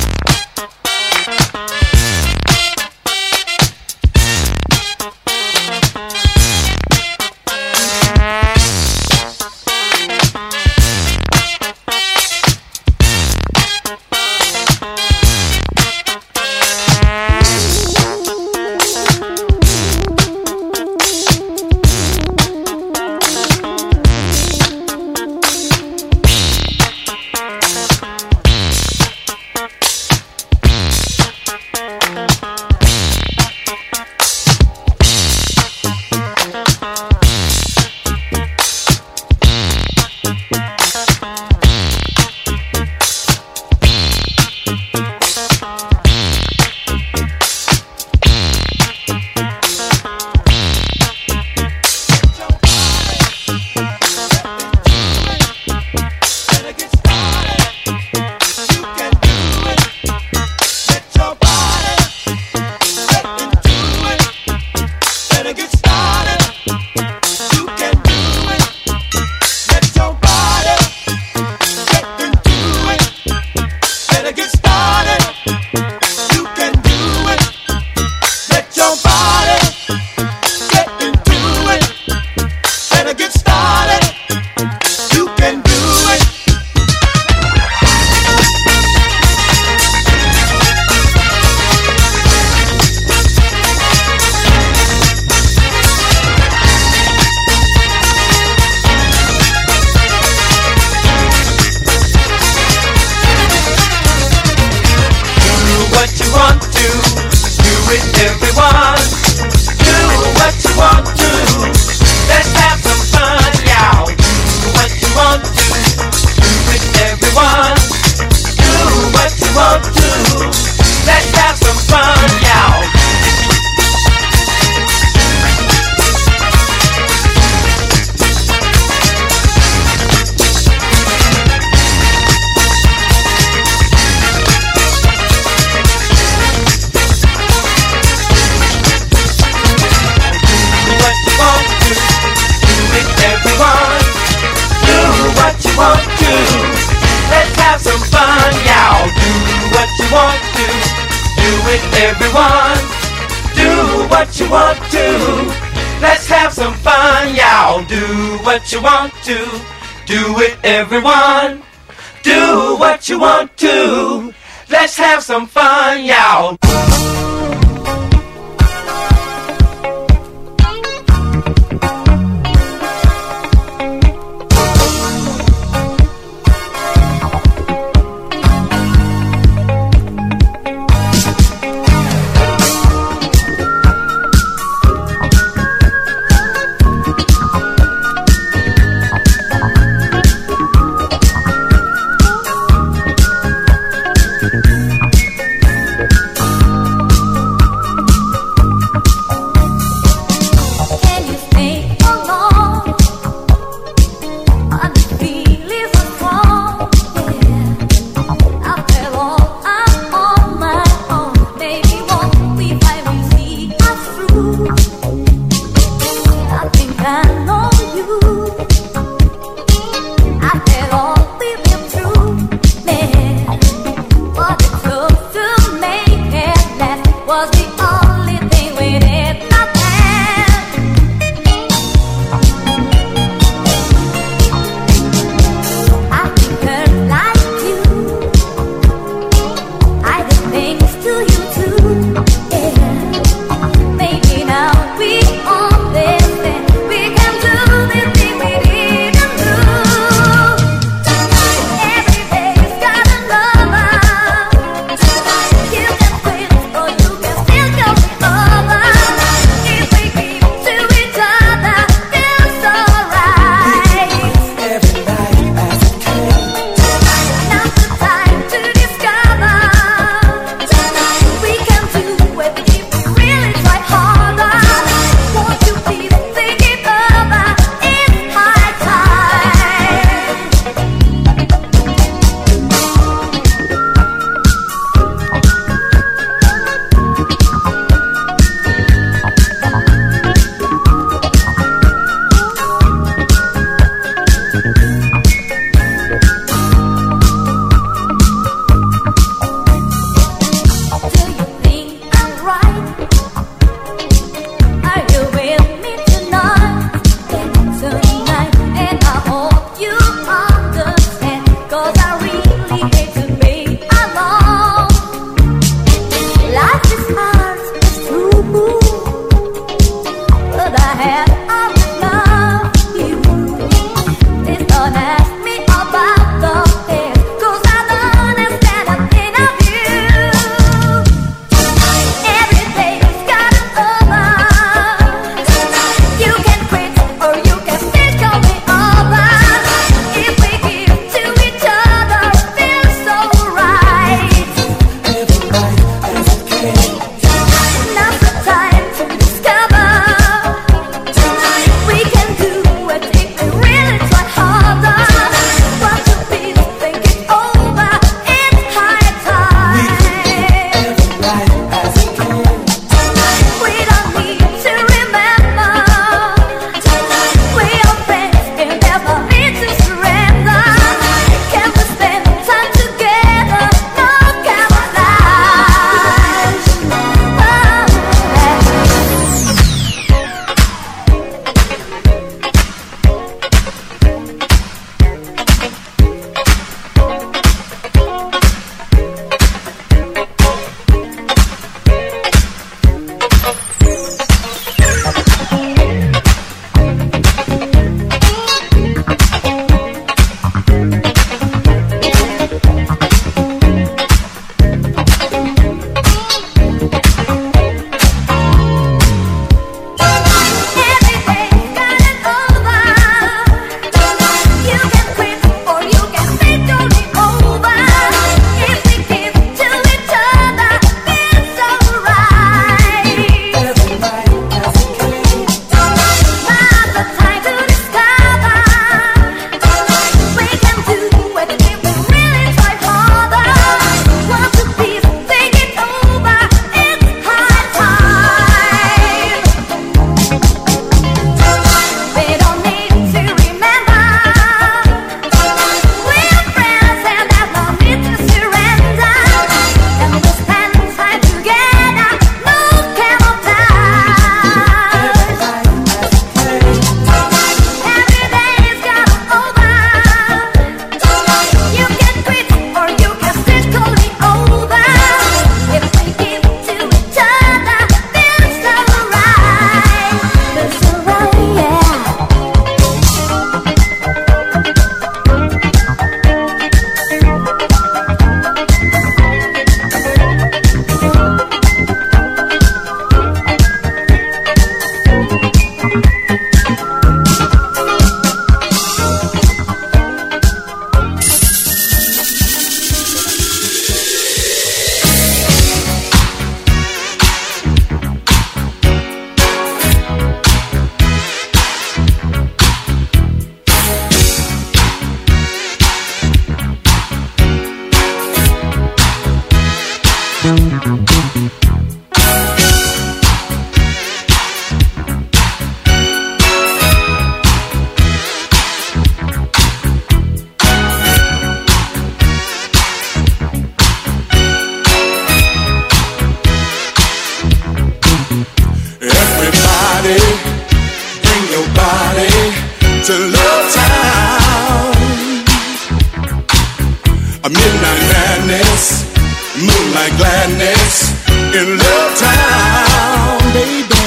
Everyone, do what you want to. Let's have some fun, y'all. Do what you want to. Do it, everyone. Do what you want to. Let's have some fun, y'all. to Love Town. A midnight madness, moonlight gladness in Love Town, baby.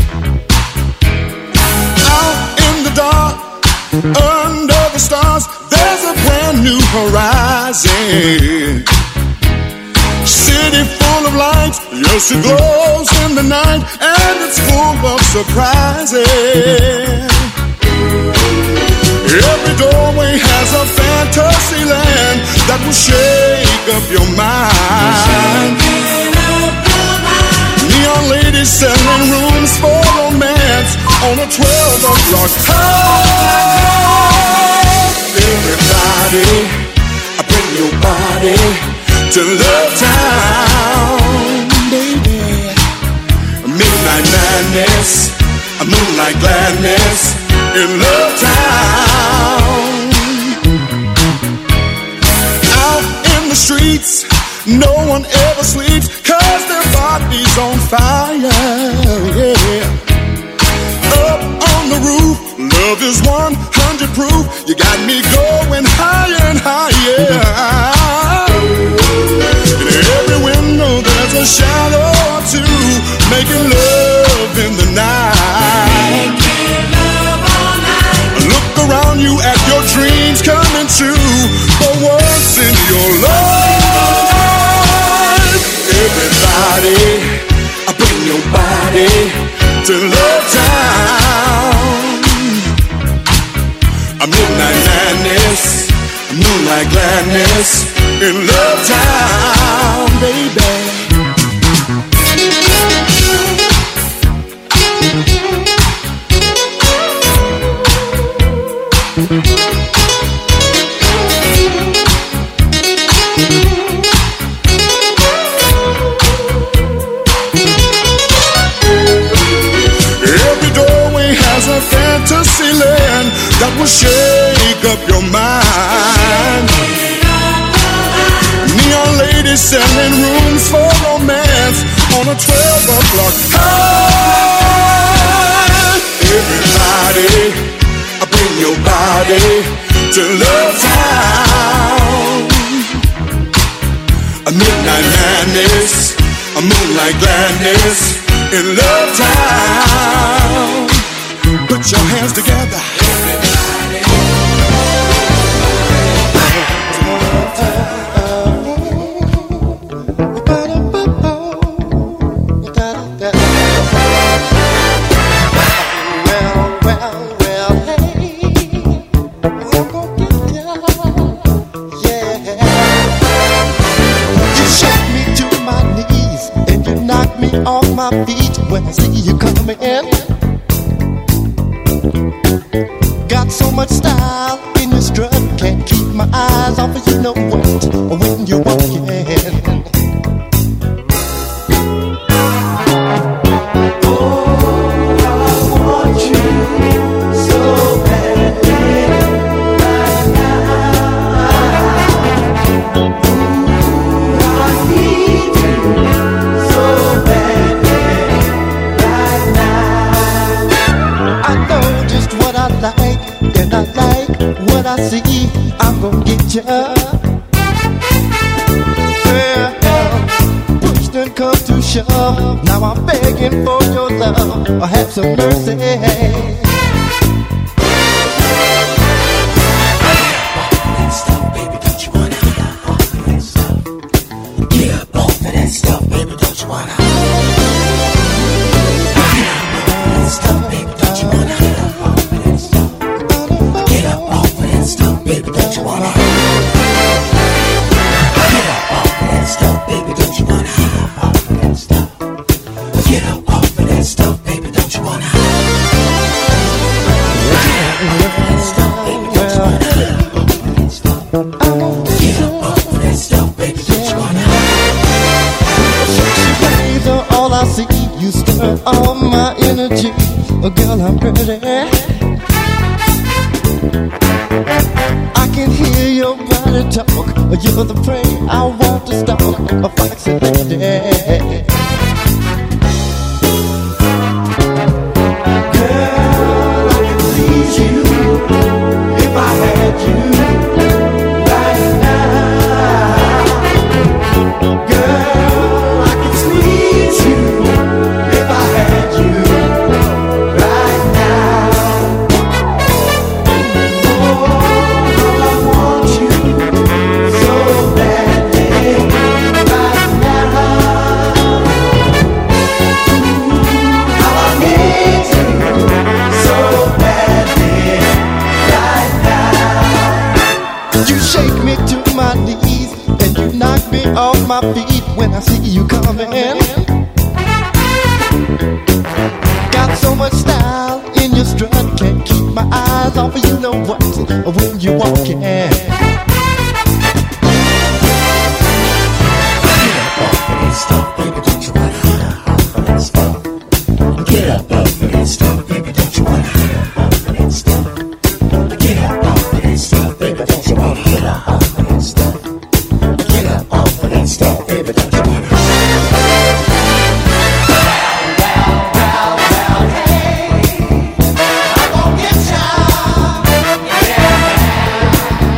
Out in the dark, under the stars, there's a brand new horizon. City full of lights, yes it glows in the night, and it's full of surprises. Every doorway has a fantasy land that will shake up your mind. Neon ladies selling rooms for romance on a twelve o'clock high. Everybody, bring your body to Love Town, baby. Midnight madness, moonlight gladness in Love Town. Out in the streets, no one ever sleeps, cause their body's on fire, yeah. Up on the roof, love is one hundred proof. You got me going higher and higher. In every window there's a shadow or two, making love in the night. Making love all night. Look around you at your dreams coming true, for once in your life. Everybody, bring your body to Love Town. A midnight madness, moonlight gladness in Love Town, baby. Every doorway has a fantasy land that will shake up your mind. Neon ladies selling rooms for romance on a twelve o'clock high. Everybody, bring your body to Love Town. A midnight madness, a moonlight gladness in Love Town. Put your hands together. Off my feet when I see you coming in. Got so much style in your strut, can't keep my eyes off of you, know what, when you're walking. I see, I'm gonna get you. Well, push done come to shove. Now I'm begging for your love. Have some mercy. Stop, baby, don't you wanna? Get up off of that stuff, baby, don't you wanna? Stop, baby, don't you wanna? Baby, don't you wanna? Get up off of that stuff, baby, don't you wanna? Get up off of that stuff, baby, don't you wanna? Get up off of that stuff, baby, don't you wanna? Get up off of that stuff, baby, don't you wanna? Sexy ways are all I see. You stir all my energy. Oh, girl, I'm ready. I can hear your body talk. You're the prey I want to stalk. A foxy lady. Girl, I can please you. coming. Got so much style in your strut, can't keep my eyes off of you, know what, when you're walking. Get up off of that stuff, baby, don't you wanna get up off of that stuff? Get up off of that stuff, baby, don't you wanna get up off of that stuff? Get up off of that stuff, baby, don't you wanna get up off of that stuff? Get up off of that stuff, baby, don't you wanna? Well, well, well, hey, I'm gonna get ya. Yeah.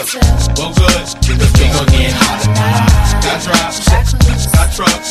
Well, good, cause we gon' get hot tonight. Got drops, got trucks,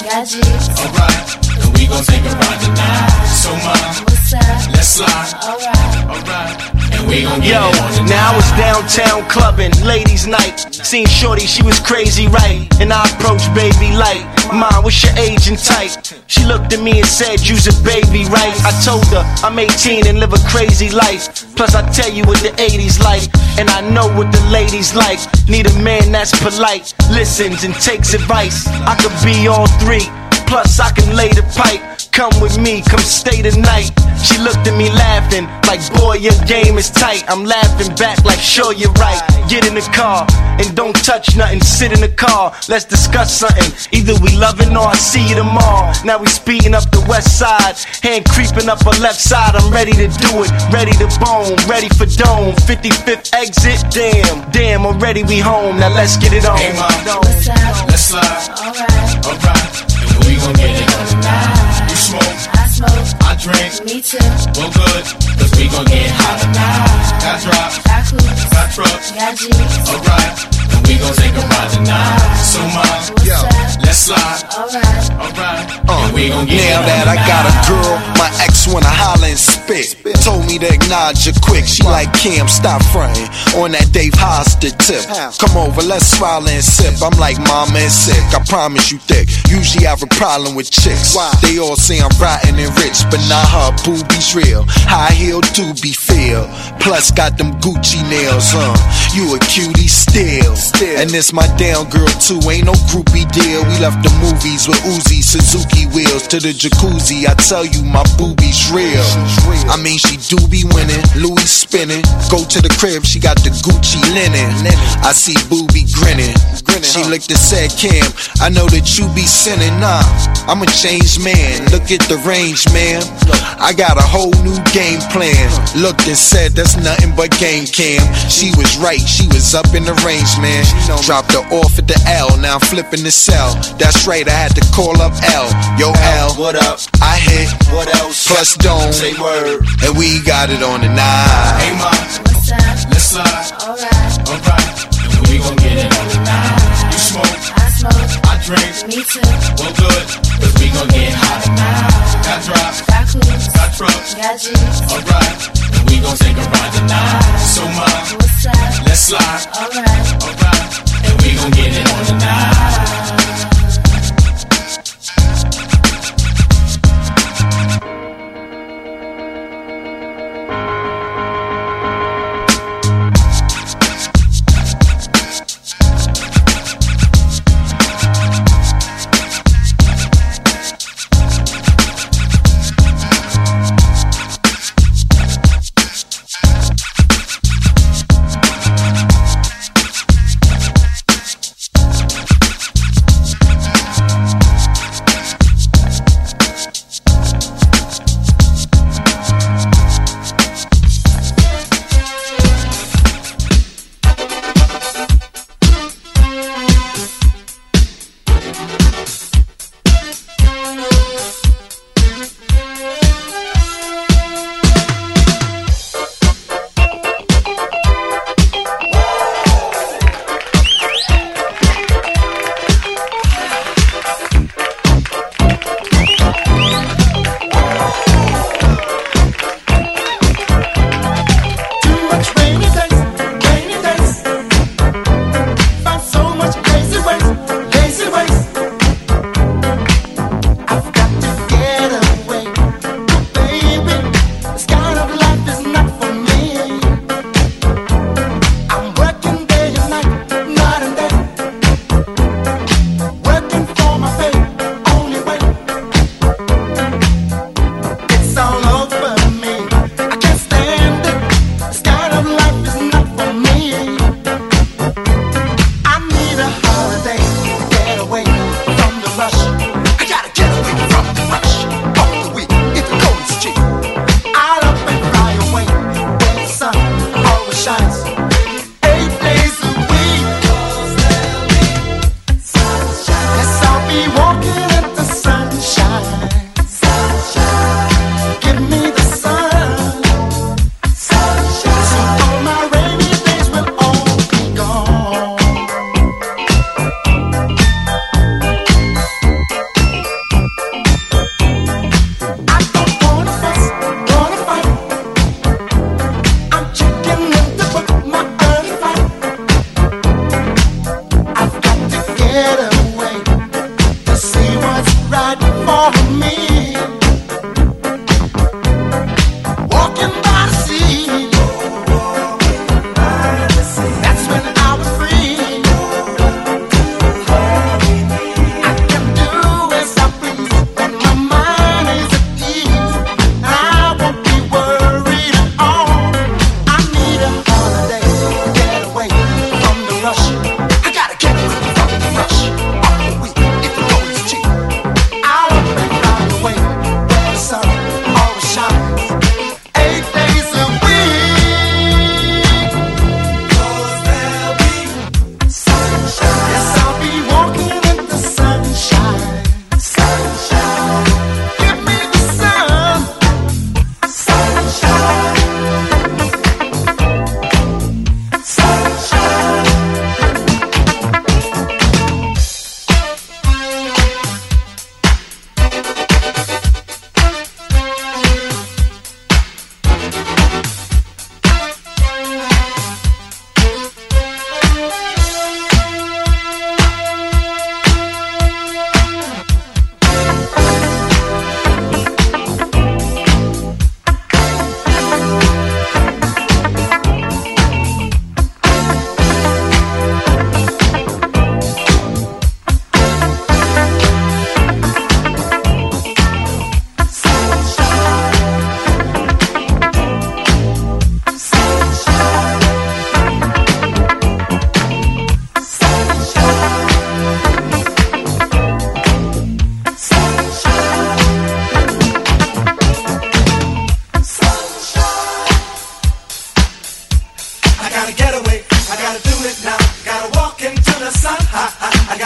alright, and we gon' take a ride tonight. So, mom, let's slide, alright. Yo, now I was downtown clubbing, ladies' night. Seen Shorty, she was crazy, right? And I approached baby like, Mom, what's your age and type? She looked at me and said, you's a baby, right? I told her, I'm eighteen and live a crazy life. Plus I tell you what the eighties like, and I know what the ladies like. Need a man that's polite, listens and takes advice. I could be all three, plus I can lay the pipe. Come with me, come stay the night. She looked at me laughing, like boy your game is tight. I'm laughing back like sure you're right. Get in the car, and don't touch nothing, sit in the car. Let's discuss something, either we loving or I see you tomorrow. Now we speeding up the west side, hand creeping up her left side. I'm ready to do it, ready to bone, ready for dome. fifty-fifth exit, damn, damn, already we home. Now let's get it on. Hey mom, let's slide, alright, alright, and we gon' get it on tonight. You smoke, I smoke, I drink, me too. Well good, cause we gon' get hot tonight. Got drops, got coops, got trucks, got G's, alright, and we gon' take a ride tonight. So mom, yo, let's slide, alright, alright, uh, and we gon' get now it that I got a girl, my ex wanna holler and spit. Told me to acknowledge her quick. She like Cam, stop frontin' on that Dave Hostert tip. Come over, let's smile and sip. I'm like mama and sick, I promise you thick. Usually I have a problem with chicks. They all say I'm rotten and rich, but nah, her boobies real. High heel do be feel. Plus got them Gucci nails, huh? You a cutie still. And this my down girl too, ain't no groupie deal. We left the movies with Uzi, Suzuki wheels to the jacuzzi. I tell you my boobies real. I mean she do be winning, Louis spinning. Go to the crib, she got the Gucci linen. I see Boobie grinning. She looked and said, Cam, I know that you be sinning. Nah, I'm a changed man. Look at the range, man. I got a whole new game plan. Looked and said, that's nothing but game cam. She was right, she was up in the range, man. Dropped her off at the L, now I'm flipping the cell. That's right, I had to call up L. Yo, L, what up? I hit, what else? Plus don't say word. And we got it on the nine. Hey mom, what's up? Let's slide, alright, alright, and we gon' get it on the nine. You smoke, I smoke, I drink, me too. Well good, cause we gon' get hot tonight. Got drops, got coops, got trucks, got G's, alright, and we gon' take a ride tonight. So mom, what's up? Let's slide, alright, alright, and we gon' get it on the nine.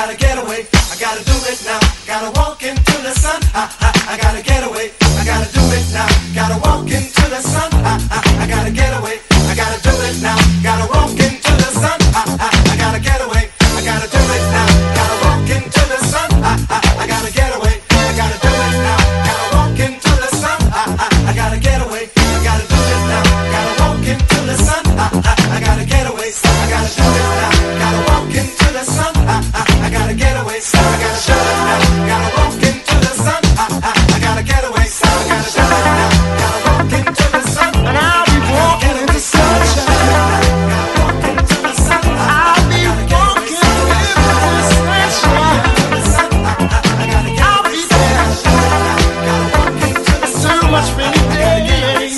gotta get away. I gotta do it now. Gotta walk into the sun. I, I, I gotta get away. I gotta do it now. Gotta walk into the sun. I, I, I gotta get away. I gotta do it now. Gotta walk into the sun. I, I, I gotta get away. I gotta do it now. Gotta walk into the sun. I, I, I gotta get away. I gotta do it now. Gotta walk into the sun. I, I, I gotta get away. I gotta do it now. Gotta walk into the sun. I, I, I gotta get away. I gotta do it now. Gotta walk into the sun. I, I, I gotta get away. I gotta do it now. Gotta walk into the sun. I, I, I gotta get away. I gotta do it now. Gotta walk into the sun. And I'll be walking in the sunshine. Gotta walk into the sun. I'll be walking in the sunshine. I'll be there. Gotta walk into the sun. Too much rainy days.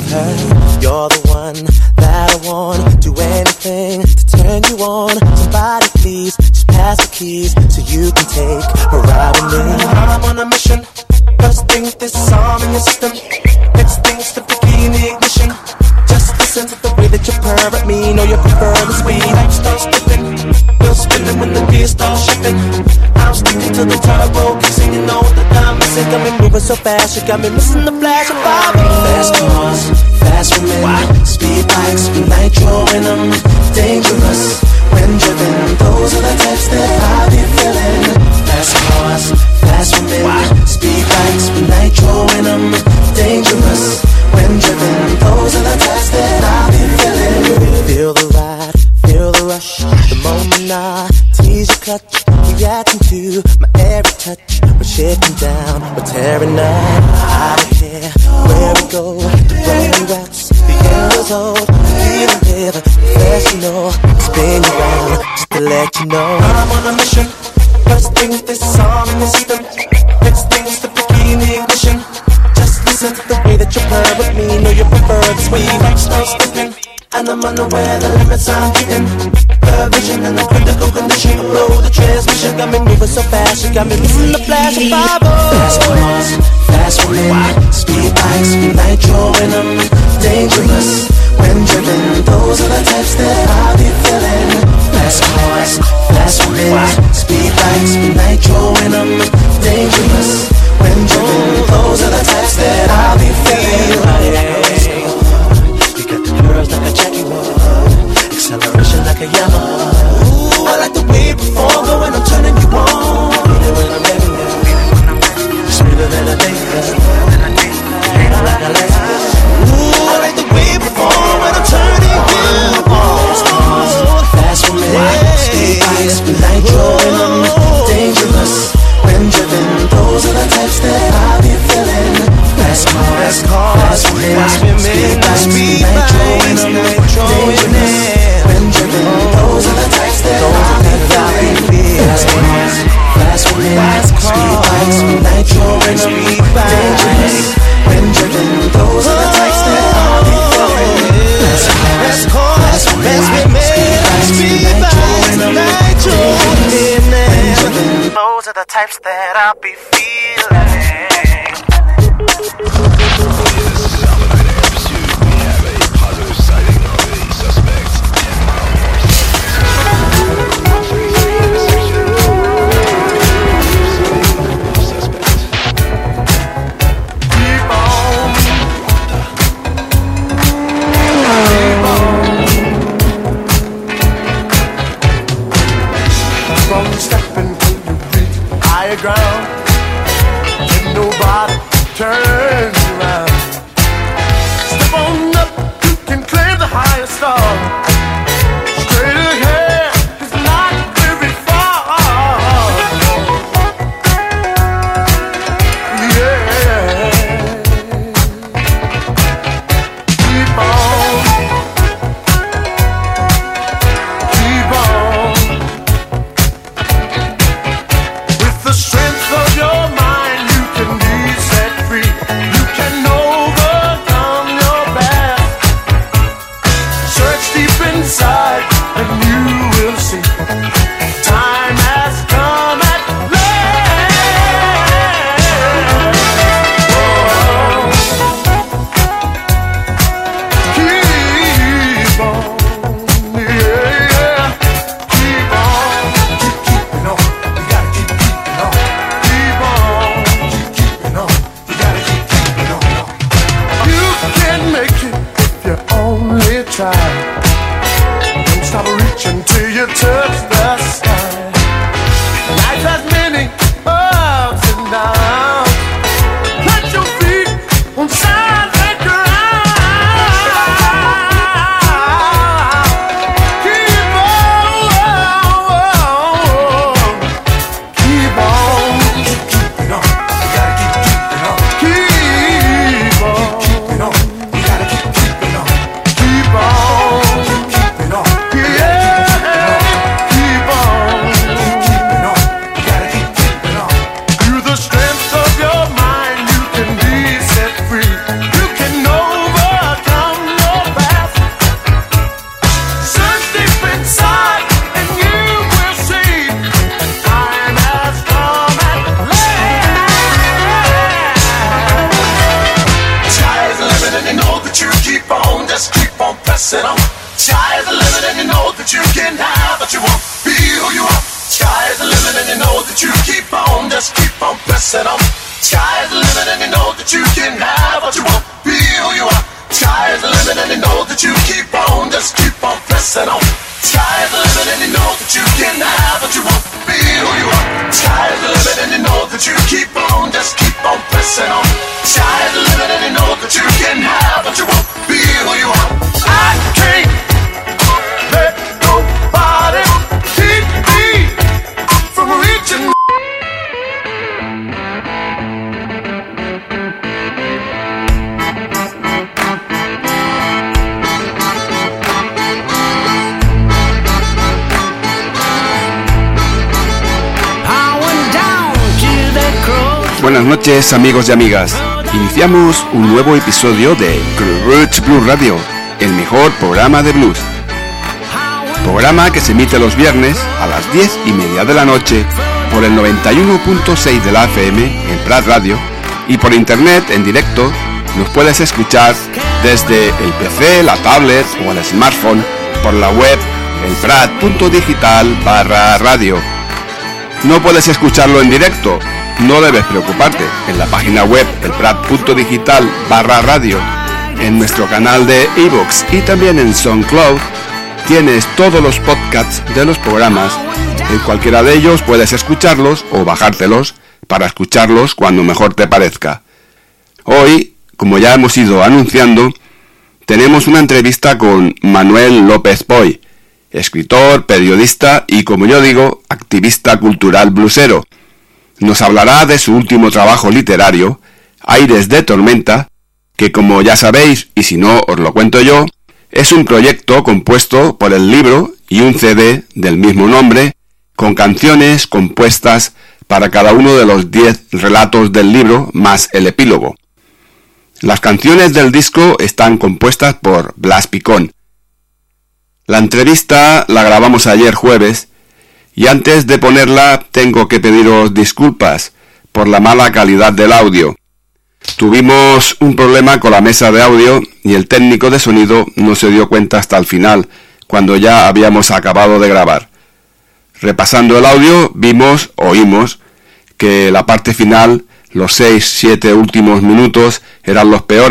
with her. You're the one that I want. Do anything to turn you on. Somebody please, just pass the keys so you can take a ride with me. I'm on a mission. First thing, this song in your system. Next thing's the bikini ignition. Just listen to the way that you purr at me. Know you prefer the speed. Like start skipping, wheels spinning when the gears start shifting. I'm sticking to the turbo, kissing, you know that I'm missing. Got me moving so fast, you got me missing the flash of fire. Fast cars, fast women, speed bikes with nitro in them. Dangerous when driven, those are the types that I be feeling. Fast cars, fast women, speed bikes with nitro in them. Dangerous when driven, those are the types that I be feeling. Feel the ride, feel the rush, the moment I tease your clutch. Reacting to my every touch. We're shifting down, we're tearing up. I don't care where we go, the lonely routes, the years old. Feel the river, fast you know, spin you round just to let you know I'm on a mission. First thing, this song in the system. Next thing's the bikini ignition. Just listen to the way that you purr with me. Know you prefer the sweet like snow skipping. And I'm unaware the limits I'm hitting. The vision and the critical condition. Blow the transmission. Got me moving so fast, you got me missing the flash of fire. Fast cars, fast women, speed bikes with nitro in them. Dangerous when driven, those are the types that I be feeling. Fast cars, fast women, speed bikes with nitro in them. Dangerous when driven, those are the types that I be feeling. Girls like a Jackie Wood, acceleration like a Yamaha. I like the way you perform, but when I'm turning you on, even when I'm ready, sweeter than a date, like a last. I like the way you perform when I'm turning you on. Fast women, speed bikes with nitro in them. Dangerous when driven, those are the types that I be feeling. Fast cars, fast women, speed bikes with nitro in them. Dangerous when driven, those are the types that I be feeling. Fast cars, fast women, speed bikes with nitro in them. Dangerous when driven, those are the types that I be feeling. Fast cars, fast women, speed bikes with nitro in them. Those are the types that I be feeling. Ground, and nobody turns around. Step on up, you can claim the highest star. Straight ahead, it's not very far. Yeah, keep on, keep on. The strength of your mind, you can be set free. You can know the just keep on pressing on. Sky is the limit and you know that you can have what you want. Be who you are. Sky is the limit and you know that you keep on, just keep on pressing on. Sky is the limit and you know that you can have what you want. Be who you are. Sky is the limit and you know that you keep on, just keep on pressing on. Sky is the limit and you know that you can have what you want. Be who you are. I can't let nobody keep me from reaching. Buenas noches, amigos y amigas. Iniciamos un nuevo episodio de Roots Blues Radio, el mejor programa de blues. Programa que se emite los viernes a las diez y media de la noche por el noventa y uno punto seis de la F M en Prat Radio, y por internet en directo nos puedes escuchar desde el P C, la tablet o el smartphone por la web elprat punto digital barra radio. ¿No puedes escucharlo en directo? No debes preocuparte. En la página web elprat punto digital barra radio, en nuestro canal de iVoox y también en SoundCloud tienes todos los podcasts de los programas. En cualquiera de ellos puedes escucharlos o bajártelos para escucharlos cuando mejor te parezca. Hoy, como ya hemos ido anunciando, tenemos una entrevista con Manuel López Poy, escritor, periodista y, como yo digo, activista cultural bluesero. Nos hablará de su último trabajo literario, Aires de Tormenta, que, como ya sabéis, y si no os lo cuento yo, es un proyecto compuesto por el libro y un C D del mismo nombre, con canciones compuestas para cada uno de los diez relatos del libro más el epílogo. Las canciones del disco están compuestas por Blas Picón. La entrevista la grabamos ayer jueves, y antes de ponerla tengo que pediros disculpas por la mala calidad del audio. Tuvimos un problema con la mesa de audio y el técnico de sonido no se dio cuenta hasta el final, cuando ya habíamos acabado de grabar. Repasando el audio, vimos, oímos, que la parte final, los seis, siete últimos minutos, eran los peores.